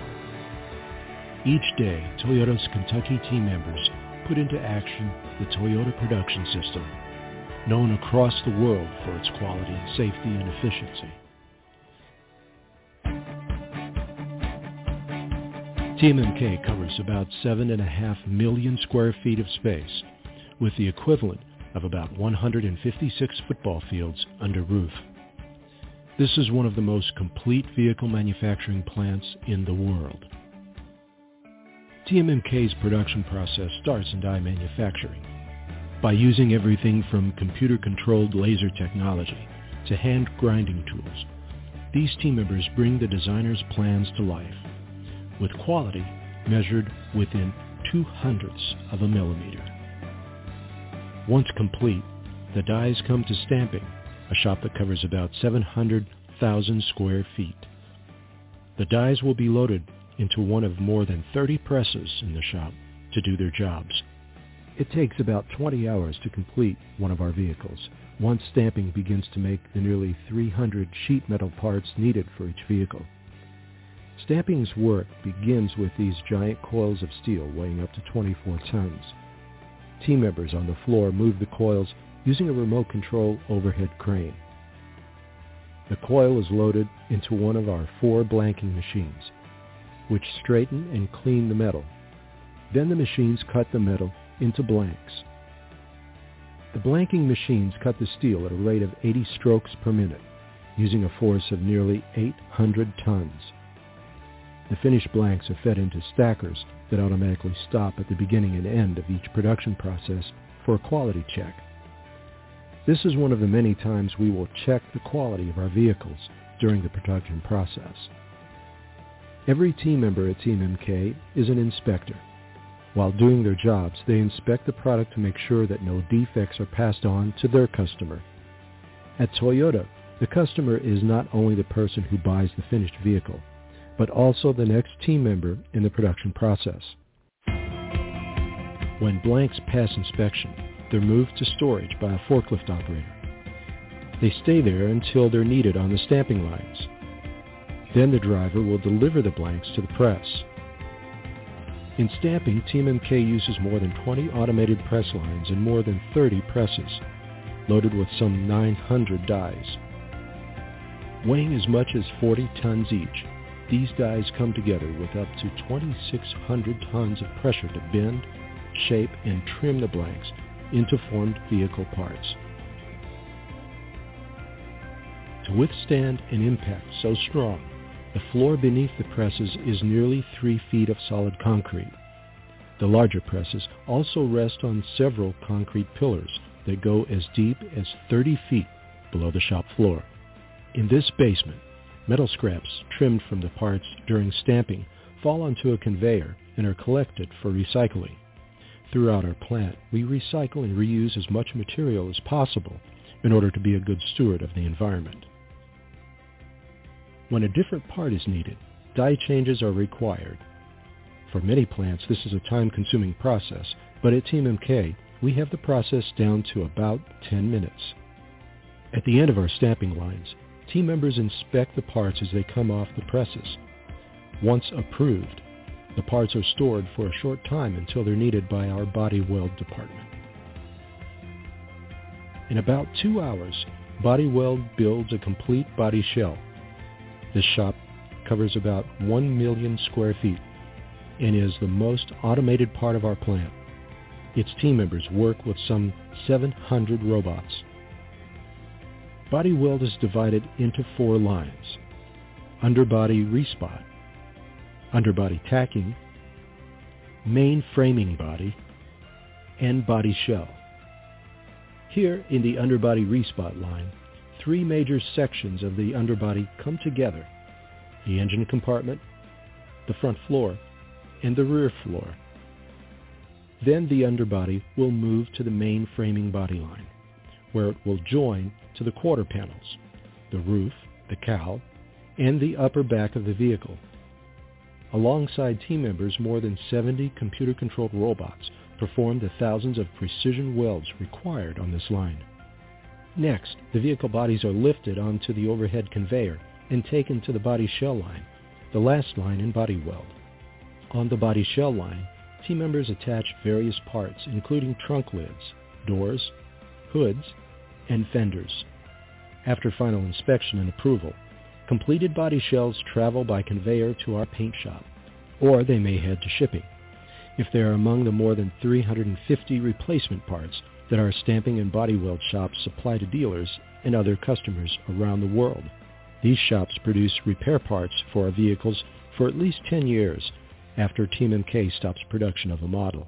S20: Each day, Toyota's Kentucky team members put into action the Toyota Production System, known across the world for its quality, safety, and efficiency. TMMK covers about 7.5 million square feet of space, with the equivalent of about 156 football fields under roof. This is one of the most complete vehicle manufacturing plants in the world. TMMK's production process starts in die manufacturing. By using everything from computer-controlled laser technology to hand grinding tools, these team members bring the designer's plans to life, with quality measured within 0.02 of a millimeter. Once complete, the dies come to stamping, a shop that covers about 700,000 square feet. The dies will be loaded into one of more than 30 presses in the shop to do their jobs. It takes about 20 hours to complete one of our vehicles, once stamping begins to make the nearly 300 sheet metal parts needed for each vehicle. Stamping's work begins with these giant coils of steel weighing up to 24 tons. Team members on the floor move the coils using a remote control overhead crane. The coil is loaded into one of our 4 blanking machines, which straighten and clean the metal. Then the machines cut the metal into blanks. The blanking machines cut the steel at a rate of 80 strokes per minute, using a force of nearly 800 tons. The finished blanks are fed into stackers that automatically stop at the beginning and end of each production process for a quality check. This is one of the many times we will check the quality of our vehicles during the production process. Every team member at TMMK is an inspector. While doing their jobs, they inspect the product to make sure that no defects are passed on to their customer. At Toyota, the customer is not only the person who buys the finished vehicle, but also the next team member in the production process. When blanks pass inspection, they're moved to storage by a forklift operator. They stay there until they're needed on the stamping lines. Then the driver will deliver the blanks to the press. In stamping, TMMK uses more than 20 automated press lines and more than 30 presses, loaded with some 900 dies. Weighing as much as 40 tons each, these dies come together with up to 2,600 tons of pressure to bend, shape, and trim the blanks into formed vehicle parts. To withstand an impact so strong,
S11: The floor beneath the presses is nearly 3 feet of solid concrete. The larger presses also rest on several concrete pillars that go as deep as 30 feet below the shop floor. In this basement, metal scraps trimmed from the parts during stamping fall onto a conveyor and are collected for recycling. Throughout our plant, we recycle and reuse as much material as possible in order to be a good steward of the environment. When a different part is needed, die changes are required. For many plants, this is a time-consuming process, but at Team MK, we have the process down to about 10 minutes. At the end of our stamping lines, team members inspect the parts as they come off the presses. Once approved, the parts are stored for a short time until they're needed by our body weld department. In about 2 hours, Body Weld builds a complete body shell. This shop covers about 1 million square feet and is the most automated part of our plant. Its team members work with some 700 robots. Body Weld is divided into 4 lines: underbody respot, underbody tacking, main framing body, and body shell. Here in the underbody respot line, 3 major sections of the underbody come together: the engine compartment, the front floor, and the rear floor. Then the underbody will move to the main framing body line, where it will join to the quarter panels, the roof, the cowl, and the upper back of the vehicle. Alongside team members, more than 70 computer-controlled robots perform the thousands of precision welds required on this line. Next, the vehicle bodies are lifted onto the overhead conveyor and taken to the body shell line, the last line in Body Weld. On the body shell line, team members attach various parts, including trunk lids, doors, hoods, and fenders. After final inspection and approval, completed body shells travel by conveyor to our paint shop, or they may head to shipping. If they are among the more than 350 replacement parts that our stamping and body weld shops supply to dealers and other customers around the world. These shops produce repair parts for our vehicles for at least 10 years after Team MK stops production of a model.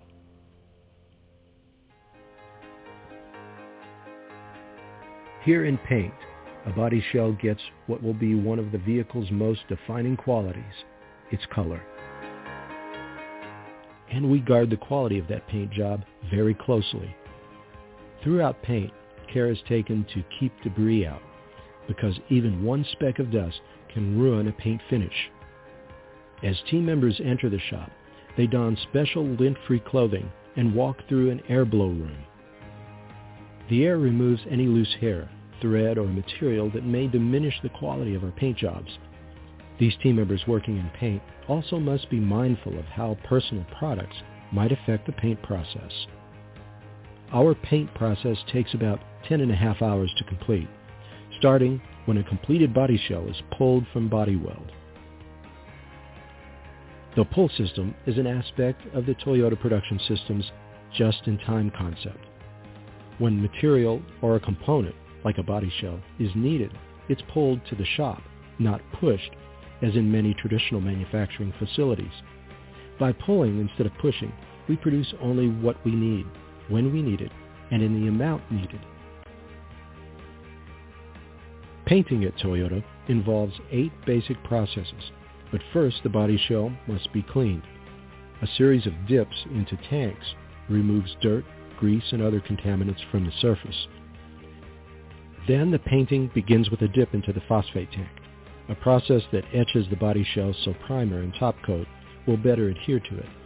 S11: Here in paint, a body shell gets what will be one of the vehicle's most defining qualities, its color. And we guard the quality of that paint job very closely. Throughout paint, care is taken to keep debris out, because even one speck of dust can ruin a paint finish. As team members enter the shop, they don special lint-free clothing and walk through an air blow room. The air removes any loose hair, thread, or material that may diminish the quality of our paint jobs. These team members working in paint also must be mindful of how personal products might affect the paint process. Our paint process takes about 10.5 hours to complete, starting when a completed body shell is pulled from Body Weld. The pull system is an aspect of the Toyota Production System's just-in-time concept. When material or a component, like a body shell, is needed, it's pulled to the shop, not pushed, as in many traditional manufacturing facilities. By pulling instead of pushing, we produce only what we need, when we need it, and in the amount needed. Painting at Toyota involves 8 basic processes, but first the body shell must be cleaned. A series of dips into tanks removes dirt, grease, and other contaminants from the surface. Then the painting begins with a dip into the phosphate tank, a process that etches the body shell so primer and top coat will better adhere to it.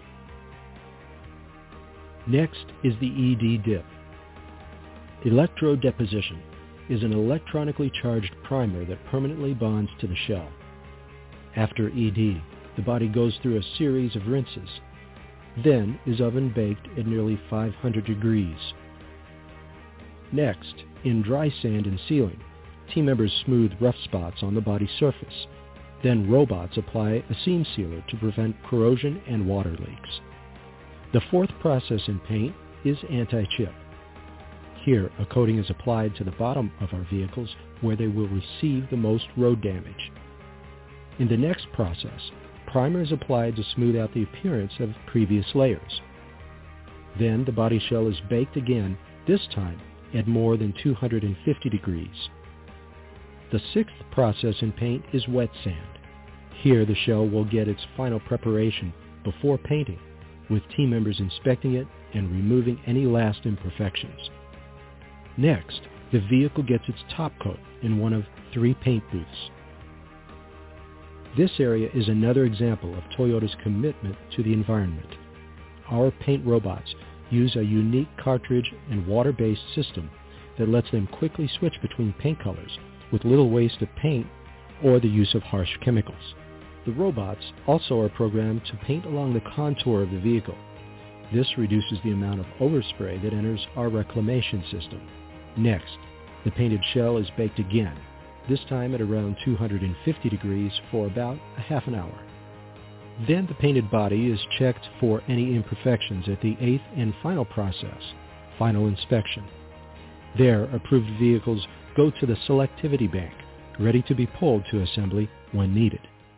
S11: Next is the ED dip. Electrodeposition is an electronically charged primer that permanently bonds to the shell. After ED, the body goes through a series of rinses, then is oven baked at nearly 500 degrees. Next, in dry sand and sealing, team members smooth rough spots on the body surface. Then robots apply a seam sealer to prevent corrosion and water leaks. The fourth process in paint is anti-chip. Here, a coating is applied to the bottom of our vehicles where they will receive the most road damage. In the next process, primer is applied to smooth out the appearance of previous layers. Then the body shell is baked again, this time at more than 250 degrees. The sixth process in paint is wet sand. Here the shell will get its final preparation before painting, with team members inspecting it and removing any last imperfections. Next, the vehicle gets its top coat in one of 3 paint booths. This area is another example of Toyota's commitment to the environment. Our paint robots use a unique cartridge and water-based system that lets them quickly switch between paint colors with little waste of paint or the use of harsh chemicals. The robots also are programmed to paint along the contour of the vehicle. This reduces the amount of overspray that enters our reclamation system. Next, the painted shell is baked again, this time at around 250 degrees for about a half an hour. Then the painted body is checked for any imperfections at the 8th and final process, final inspection. There, approved vehicles go to the selectivity bank, ready to be pulled to assembly when needed.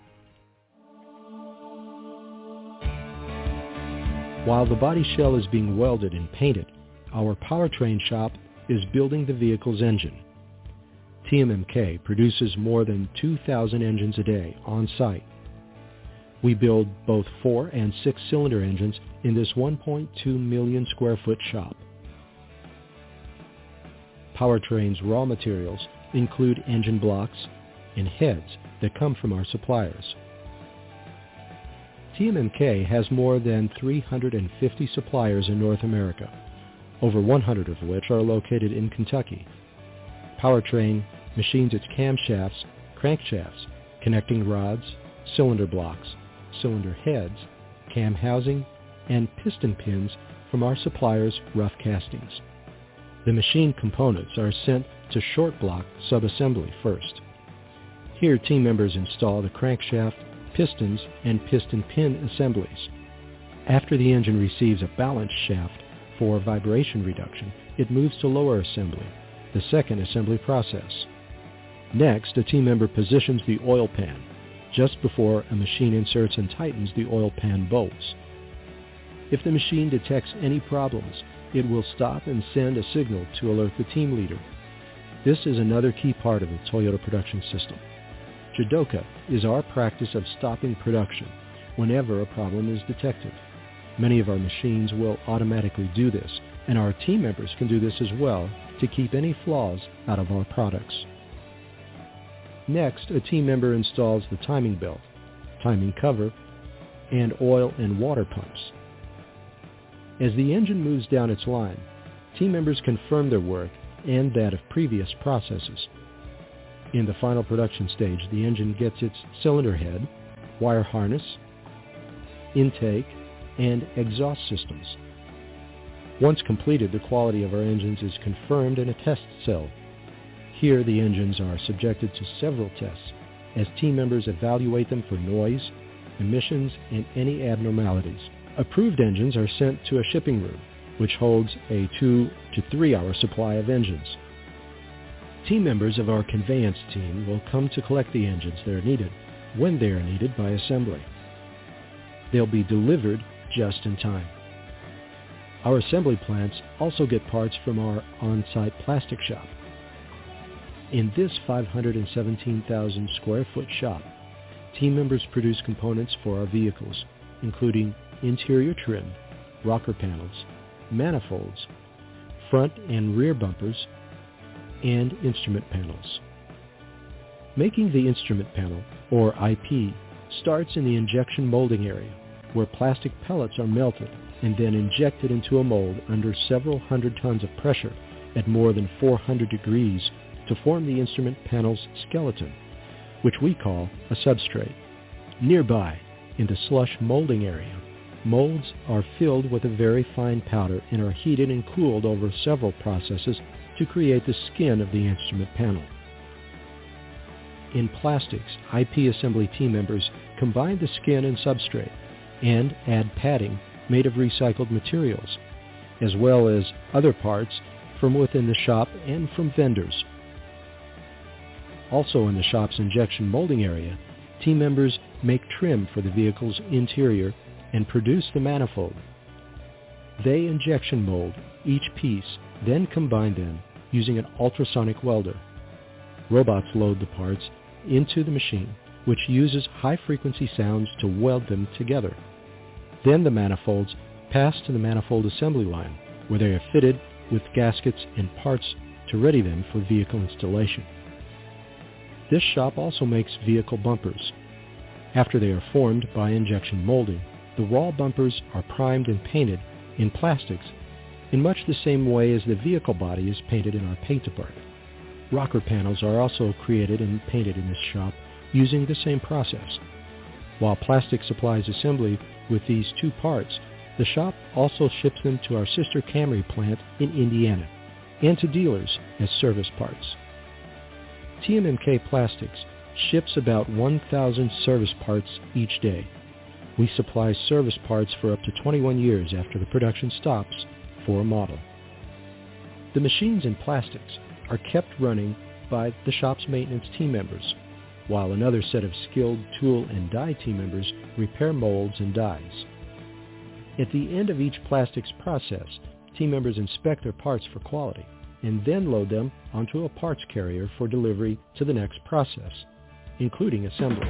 S11: While the body shell is being welded and painted, our powertrain shop is building the vehicle's engine. TMMK produces more than 2,000 engines a day on site. We build both 4 and 6 cylinder engines in this 1.2 million square foot shop. Powertrain's raw materials include engine blocks and heads that come from our suppliers. TMMK has more than 350 suppliers in North America, over 100 of which are located in Kentucky. Powertrain machines its camshafts, crankshafts, connecting rods, cylinder blocks, cylinder heads, cam housing, and piston pins from our suppliers' rough castings. The machine components are sent to short block subassembly first. Here team members install the crankshaft, pistons, and piston pin assemblies. After the engine receives a balance shaft for vibration reduction, it moves to lower assembly, the second assembly process. Next, a team member positions the oil pan just before a machine inserts and tightens the oil pan bolts. If the machine detects any problems, it will stop and send a signal to alert the team leader. This is another key part of the Toyota production system. Jidoka is our practice of stopping production whenever a problem is detected. Many of our machines will automatically do this, and our team members can do this as well to keep any flaws out of our products. Next, a team member installs the timing belt, timing cover, and oil and water pumps. As the engine moves down its line, team members confirm their work and that of previous processes. In the final production stage, the engine gets its cylinder head, wire harness, intake, and exhaust systems. Once completed, the quality of our engines is confirmed in a test cell. Here, the engines are subjected to several tests as team members evaluate them for noise, emissions, and any abnormalities. Approved engines are sent to a shipping room, which holds a 2 to 3 hour supply of engines. Team members of our conveyance team will come to collect the engines that are needed when they are needed by assembly. They'll be delivered just in time. Our assembly plants also get parts from our on-site plastic shop. In this 517,000 square foot shop, team members produce components for our vehicles, including interior trim, rocker panels, manifolds, front and rear bumpers, and instrument panels. Making the instrument panel, or IP, starts in the injection molding area, where plastic pellets are melted and then injected into a mold under several hundred tons of pressure at more than 400 degrees to form the instrument panel's skeleton, which we call a substrate. Nearby, in the slush molding area, molds are filled with a very fine powder and are heated and cooled over several processes to create the skin of the instrument panel. In plastics, IP assembly team members combine the skin and substrate and add padding made of recycled materials, as well as other parts from within the shop and from vendors. Also in the shop's injection molding area, team members make trim for the vehicle's interior and produce the manifold. They injection mold each piece, then combine them using an ultrasonic welder. Robots load the parts into the machine, which uses high-frequency sounds to weld them together. Then the manifolds pass to the manifold assembly line, where they are fitted with gaskets and parts to ready them for vehicle installation. This shop also makes vehicle bumpers. After they are formed by injection molding, the raw bumpers are primed and painted in plastics in much the same way as the vehicle body is painted in our paint department. Rocker panels are also created and painted in this shop using the same process. While plastic supplies assembly with these two parts, the shop also ships them to our sister Camry plant in Indiana and to dealers as service parts. TMMK Plastics ships about 1,000 service parts each day. We supply service parts for up to 21 years after the production stops for a model. The machines and plastics are kept running by the shop's maintenance team members, while another set of skilled tool and die team members repair molds and dies. At the end of each plastics process, team members inspect their parts for quality and then load them onto a parts carrier for delivery to the next process, including assembly.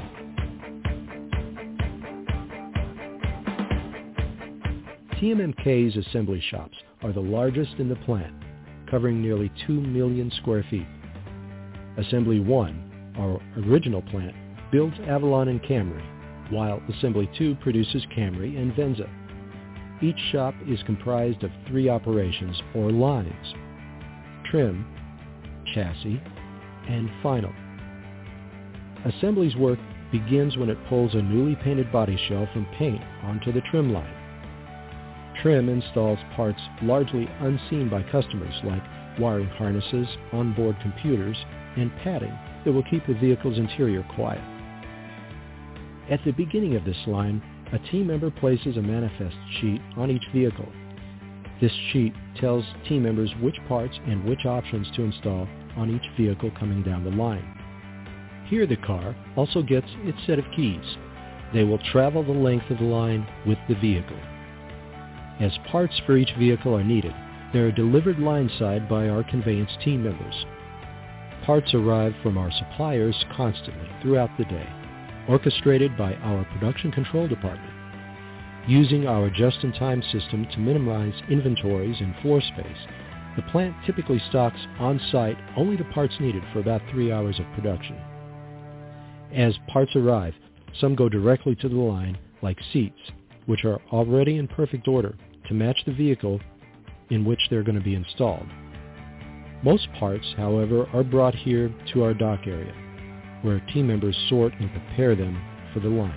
S11: TMMK's assembly shops are the largest in the plant, covering nearly 2 million square feet. Assembly 1, our original plant, builds Avalon and Camry, while Assembly 2 produces Camry and Venza. Each shop is comprised of 3 operations or lines: trim, chassis, and final. Assembly's work begins when it pulls a newly painted body shell from paint onto the trim line. Trim installs parts largely unseen by customers, like wiring harnesses, onboard computers, and padding that will keep the vehicle's interior quiet. At the beginning of this line, a team member places a manifest sheet on each vehicle. This sheet tells team members which parts and which options to install on each vehicle coming down the line. Here the car also gets its set of keys. They will travel the length of the line with the vehicle. As parts for each vehicle are needed, they are delivered line-side by our conveyance team members. Parts arrive from our suppliers constantly throughout the day, orchestrated by our production control department. Using our just-in-time system to minimize inventories and floor space, the plant typically stocks on-site only the parts needed for about 3 hours of production. As parts arrive, some go directly to the line, like seats, which are already in perfect order to match the vehicle in which they're going to be installed. Most parts, however, are brought here to our dock area, where team members sort and prepare them for the line.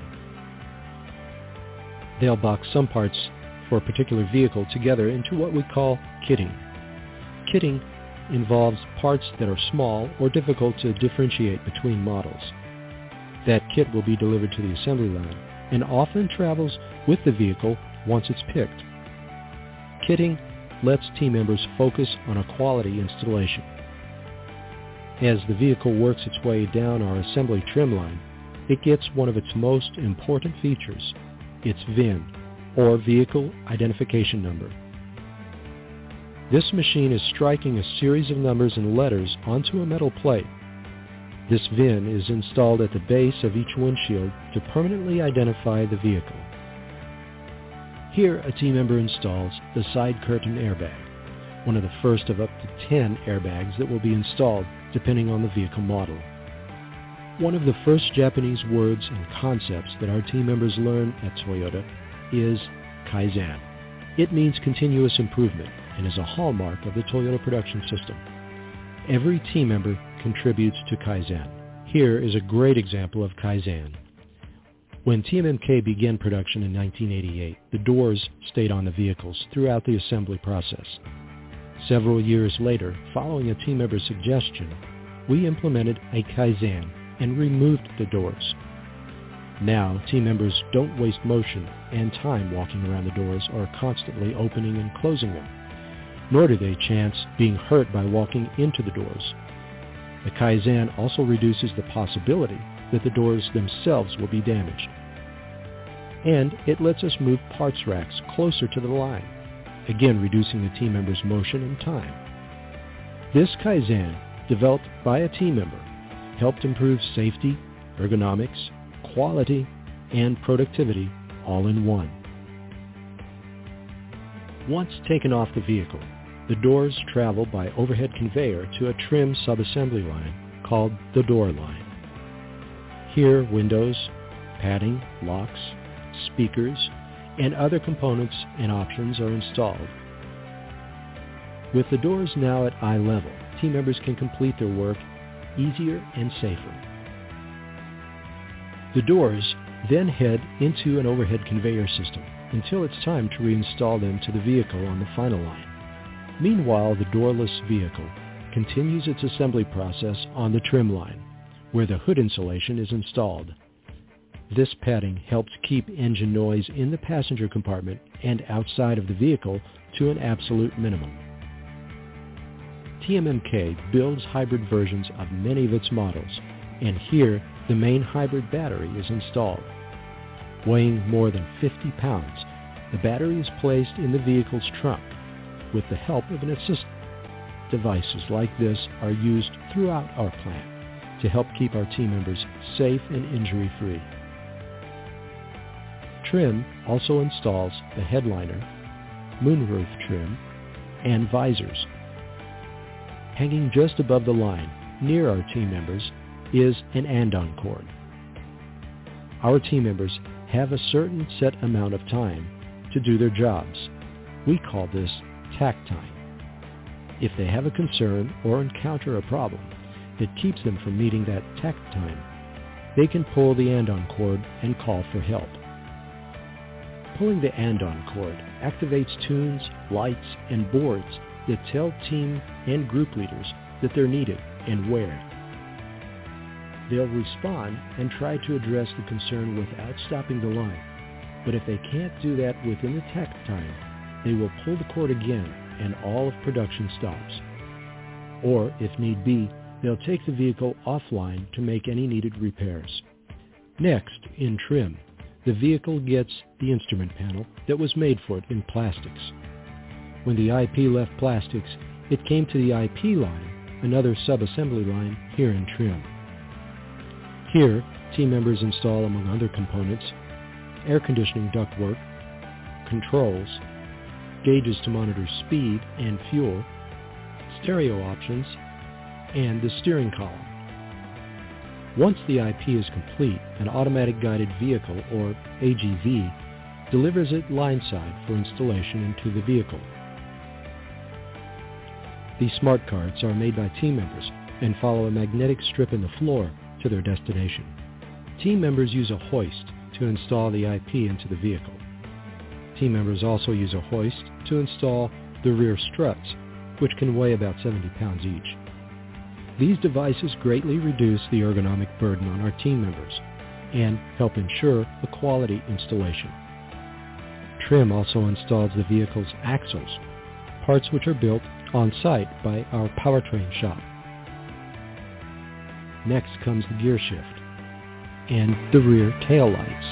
S11: They'll box some parts for a particular vehicle together into what we call kitting. Kitting involves parts that are small or difficult to differentiate between models. That kit will be delivered to the assembly line and often travels with the vehicle once it's picked. Kitting lets team members focus on a quality installation. As the vehicle works its way down our assembly trim line, it gets one of its most important features, its VIN, or Vehicle Identification Number. This machine is striking a series of numbers and letters onto a metal plate. This VIN is installed at the base of each windshield to permanently identify the vehicle. Here, a team member installs the side curtain airbag, one of the first of up to 10 airbags that will be installed depending on the vehicle model. One of the first Japanese words and concepts that our team members learn at Toyota is Kaizen. It means continuous improvement and is a hallmark of the Toyota production system. Every team member contributes to Kaizen. Here is a great example of Kaizen. When TMMK began production in 1988, the doors stayed on the vehicles throughout the assembly process. Several years later, following a team member's suggestion, we implemented a Kaizen and removed the doors. Now, team members don't waste motion and time walking around the doors or constantly opening and closing them, nor do they chance being hurt by walking into the doors. The Kaizen also reduces the possibility that the doors themselves will be damaged. And it lets us move parts racks closer to the line, again reducing the team member's motion and time. This Kaizen, developed by a team member, helped improve safety, ergonomics, quality, and productivity all in one. Once taken off the vehicle, the doors travel by overhead conveyor to a trim sub-assembly line called the door line. Here, windows, padding, locks, speakers, and other components and options are installed. With the doors now at eye level, team members can complete their work easier and safer. The doors then head into an overhead conveyor system until it's time to reinstall them to the vehicle on the final line. Meanwhile, the doorless vehicle continues its assembly process on the trim line, where the hood insulation is installed. This padding helps keep engine noise in the passenger compartment and outside of the vehicle to an absolute minimum. TMMK builds hybrid versions of many of its models, and here the main hybrid battery is installed. Weighing more than 50 pounds, the battery is placed in the vehicle's trunk with the help of an assistant. Devices like this are used throughout our plant to help keep our team members safe and injury-free. Trim also installs the headliner, moonroof trim, and visors. Hanging just above the line, near our team members, is an andon cord. Our team members have a certain set amount of time to do their jobs. We call this takt time. If they have a concern or encounter a problem that keeps them from meeting that takt time, they can pull the andon cord and call for help. Pulling the andon cord activates tunes, lights, and boards that tell team and group leaders that they're needed and where. They'll respond and try to address the concern without stopping the line. But if they can't do that within the takt time, they will pull the cord again and all of production stops. Or, if need be, they'll take the vehicle offline to make any needed repairs. Next, in trim, the vehicle gets the instrument panel that was made for it in plastics. When the IP left plastics, it came to the IP line, another sub-assembly line here in trim. Here, team members install, among other components, air conditioning ductwork, controls, gauges to monitor speed and fuel, stereo options, and the steering column. Once the IP is complete, an automatic guided vehicle, or AGV, delivers it line-side for installation into the vehicle. These smart cards are made by team members and follow a magnetic strip in the floor to their destination. Team members use a hoist to install the IP into the vehicle. Team members also use a hoist to install the rear struts, which can weigh about 70 pounds each. These devices greatly reduce the ergonomic burden on our team members and help ensure a quality installation. Trim also installs the vehicle's axles, parts which are built on site by our powertrain shop. Next comes the gear shift and the rear tail lights.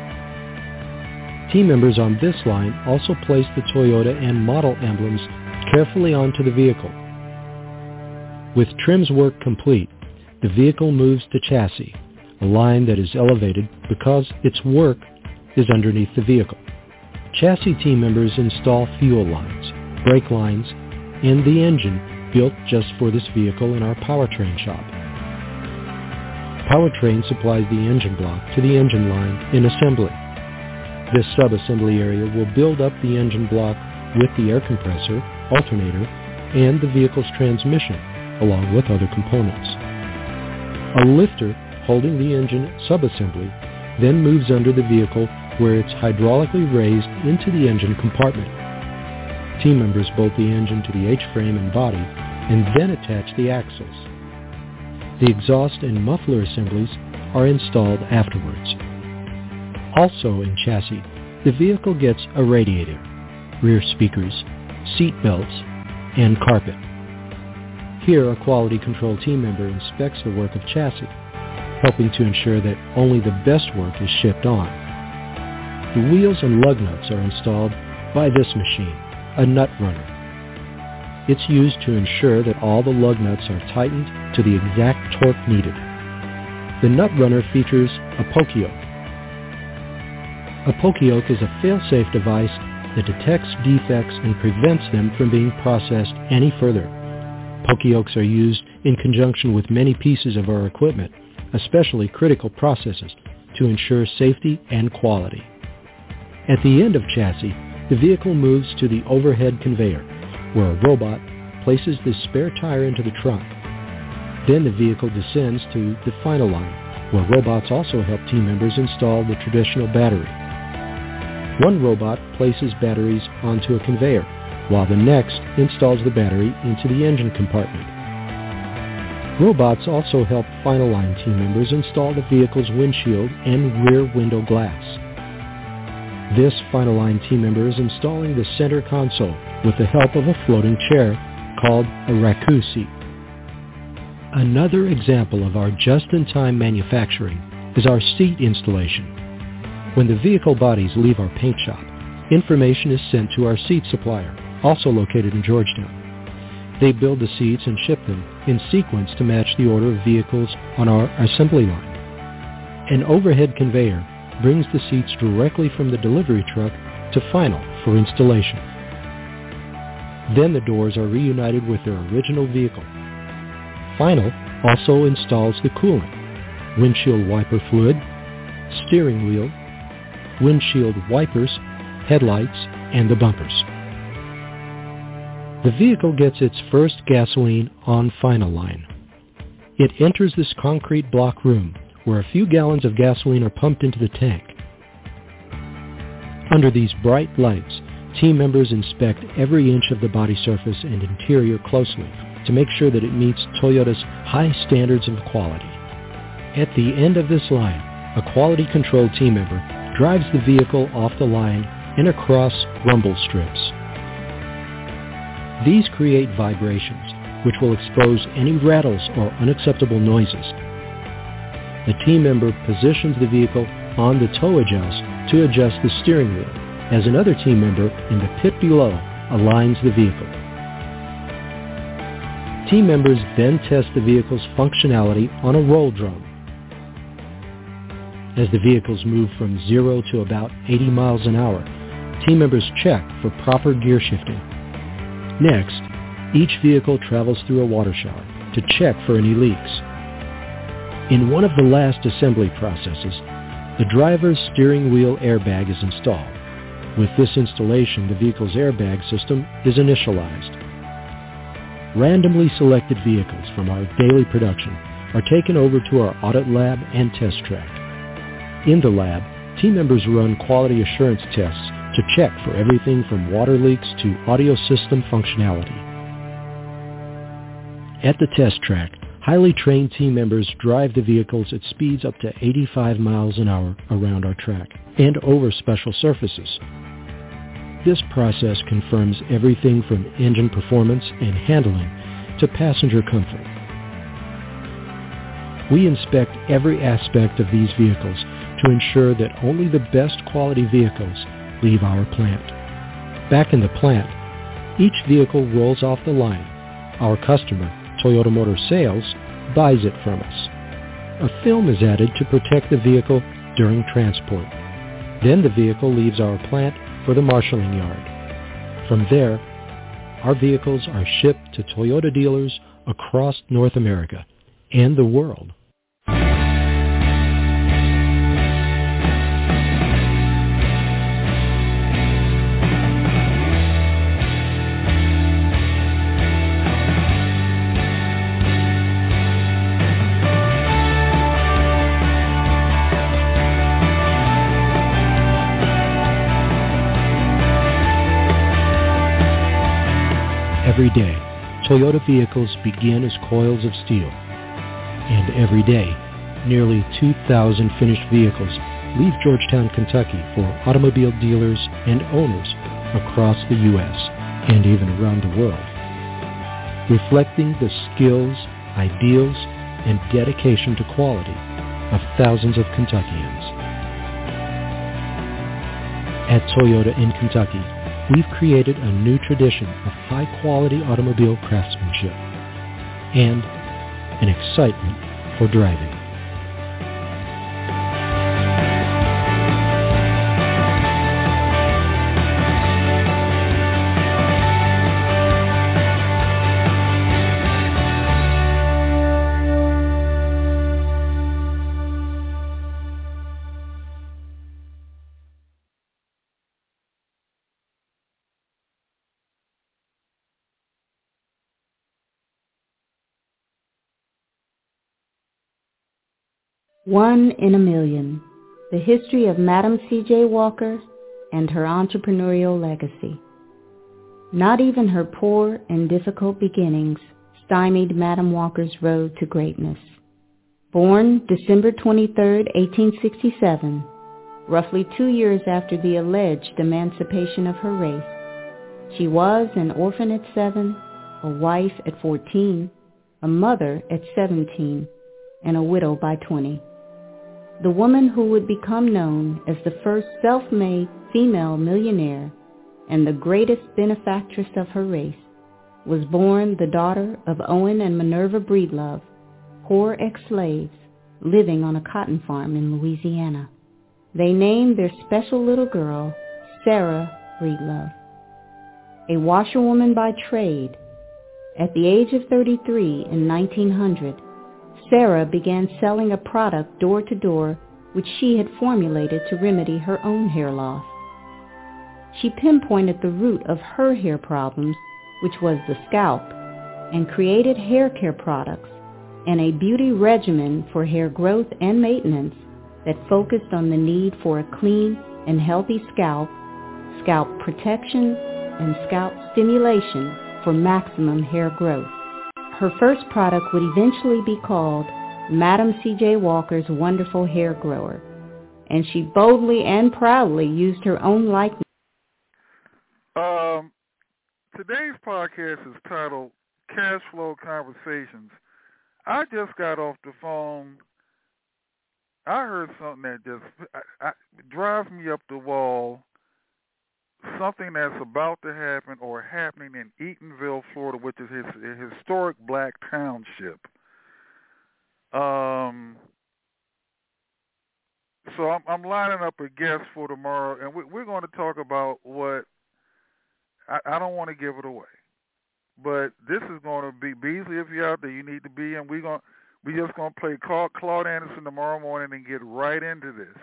S11: Team members on this line also place the Toyota and model emblems carefully onto the vehicle. With trim's work complete, the vehicle moves to chassis, a line that is elevated because its work is underneath the vehicle. Chassis team members install fuel lines, brake lines, and the engine built just for this vehicle in our powertrain shop. Powertrain supplies the engine block to the engine line in assembly. This sub-assembly area will build up the engine block with the air compressor, alternator, and the vehicle's transmission, along with other components. A lifter holding the engine sub-assembly then moves under the vehicle where it's hydraulically raised into the engine compartment. Team members bolt the engine to the H-frame and body and then attach the axles. The exhaust and muffler assemblies are installed afterwards. Also in chassis, the vehicle gets a radiator, rear speakers, seat belts, and carpet. Here, a quality control team member inspects the work of chassis, helping to ensure that only the best work is shipped on. The wheels and lug nuts are installed by this machine, a nut runner. It's used to ensure that all the lug nuts are tightened to the exact torque needed. The nut runner features a poka-yoke. A poka-yoke is a fail-safe device that detects defects and prevents them from being processed any further. Poka-yokes are used in conjunction with many pieces of our equipment, especially critical processes, to ensure safety and quality. At the end of chassis, the vehicle moves to the overhead conveyor, where a robot places the spare tire into the trunk. Then the vehicle descends to the final line, where robots also help team members install the traditional battery. One robot places batteries onto a conveyor, while the next installs the battery into the engine compartment. Robots also help final line team members install the vehicle's windshield and rear window glass. This final line team member is installing the center console with the help of a floating chair called a raku seat. Another example of our just-in-time manufacturing is our seat installation. When the vehicle bodies leave our paint shop, information is sent to our seat supplier, also located in Georgetown. They build the seats and ship them in sequence to match the order of vehicles on our assembly line. An overhead conveyor brings the seats directly from the delivery truck to final for installation. Then the doors are reunited with their original vehicle. Final also installs the coolant, windshield wiper fluid, steering wheel, windshield wipers, headlights, and the bumpers. The vehicle gets its first gasoline on final line. It enters this concrete block room where a few gallons of gasoline are pumped into the tank. Under these bright lights, team members inspect every inch of the body surface and interior closely to make sure that it meets Toyota's high standards of quality. At the end of this line, a quality control team member drives the vehicle off the line and across rumble strips. These create vibrations, which will expose any rattles or unacceptable noises. The team member positions the vehicle on the toe adjust to adjust the steering wheel, as another team member in the pit below aligns the vehicle. Team members then test the vehicle's functionality on a roll drum. As the vehicles move from 0 to about 80 miles an hour, team members check for proper gear shifting. Next, each vehicle travels through a water shower to check for any leaks. In one of the last assembly processes, the driver's steering wheel airbag is installed. With this installation, the vehicle's airbag system is initialized. Randomly selected vehicles from our daily production are taken over to our audit lab and test track. In the lab, team members run quality assurance tests to check for everything from water leaks to audio system functionality. At the test track, highly trained team members drive the vehicles at speeds up to 85 miles an hour around our track and over special surfaces. This process confirms everything from engine performance and handling to passenger comfort. We inspect every aspect of these vehicles to ensure that only the best quality vehicles leave our plant. Back in the plant, each vehicle rolls off the line. Our customer, Toyota Motor Sales, buys it from us. A film is added to protect the vehicle during transport. Then the vehicle leaves our plant for the marshaling yard. From there, our vehicles are shipped to Toyota dealers across North America and the world. Every day, Toyota vehicles begin as coils of steel. And every day, nearly 2,000 finished vehicles leave Georgetown, Kentucky for automobile dealers and owners across the U.S. and even around the world, reflecting the skills, ideals, and dedication to quality of thousands of Kentuckians. At Toyota in Kentucky, we've created a new tradition of high-quality automobile craftsmanship and an excitement for driving.
S16: One in a Million, the history of Madam C.J. Walker and her entrepreneurial legacy. Not even her poor and difficult beginnings stymied Madam Walker's road to greatness. Born December 23, 1867, roughly 2 years after the alleged emancipation of her race, she was an orphan at 7, a wife at 14, a mother at 17, and a widow by 20. The woman who would become known as the first self-made female millionaire and the greatest benefactress of her race was born the daughter of Owen and Minerva Breedlove, poor ex-slaves living on a cotton farm in Louisiana. They named their special little girl Sarah Breedlove. A washerwoman by trade, at the age of 33 in 1900, Sarah began selling a product door to door which she had formulated to remedy her own hair loss. She pinpointed the root of her hair problems, which was the scalp, and created hair care products and a beauty regimen for hair growth and maintenance that focused on the need for a clean and healthy scalp, scalp protection, and scalp stimulation for maximum hair growth. Her first product would eventually be called Madam C.J. Walker's Wonderful Hair Grower, and she boldly and proudly used her own likeness.
S1: Today's podcast is titled Cash Flow Conversations. I just got off the phone. I heard something that just drives me up the wall. Something that's about to happen or happening in Eatonville, Florida, which is a historic black township. So I'm lining up a guest for tomorrow, and we're going to talk about what I don't want to give it away, but this is going to be Beasley. If you're out there, you need to be, and we just going to play Claude Anderson tomorrow morning and get right into this.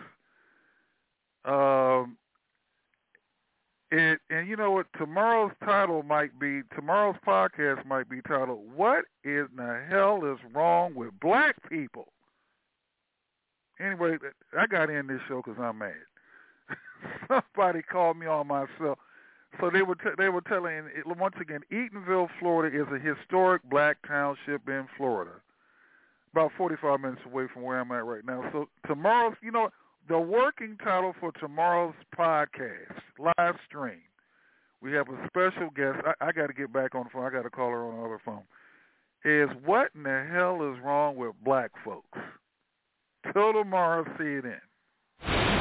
S1: And you know what? Tomorrow's podcast might be titled, What in the Hell is Wrong with Black People? Anyway, I got in this show because I'm mad. Somebody called me on my cell. So they were telling, once again, Eatonville, Florida is a historic black township in Florida, about 45 minutes away from where I'm at right now. So tomorrow's, the working title for tomorrow's podcast, live stream, we have a special guest. I got to get back on the phone. I got to call her on the other phone. Is what in the hell is wrong with black folks? Till tomorrow, see you then.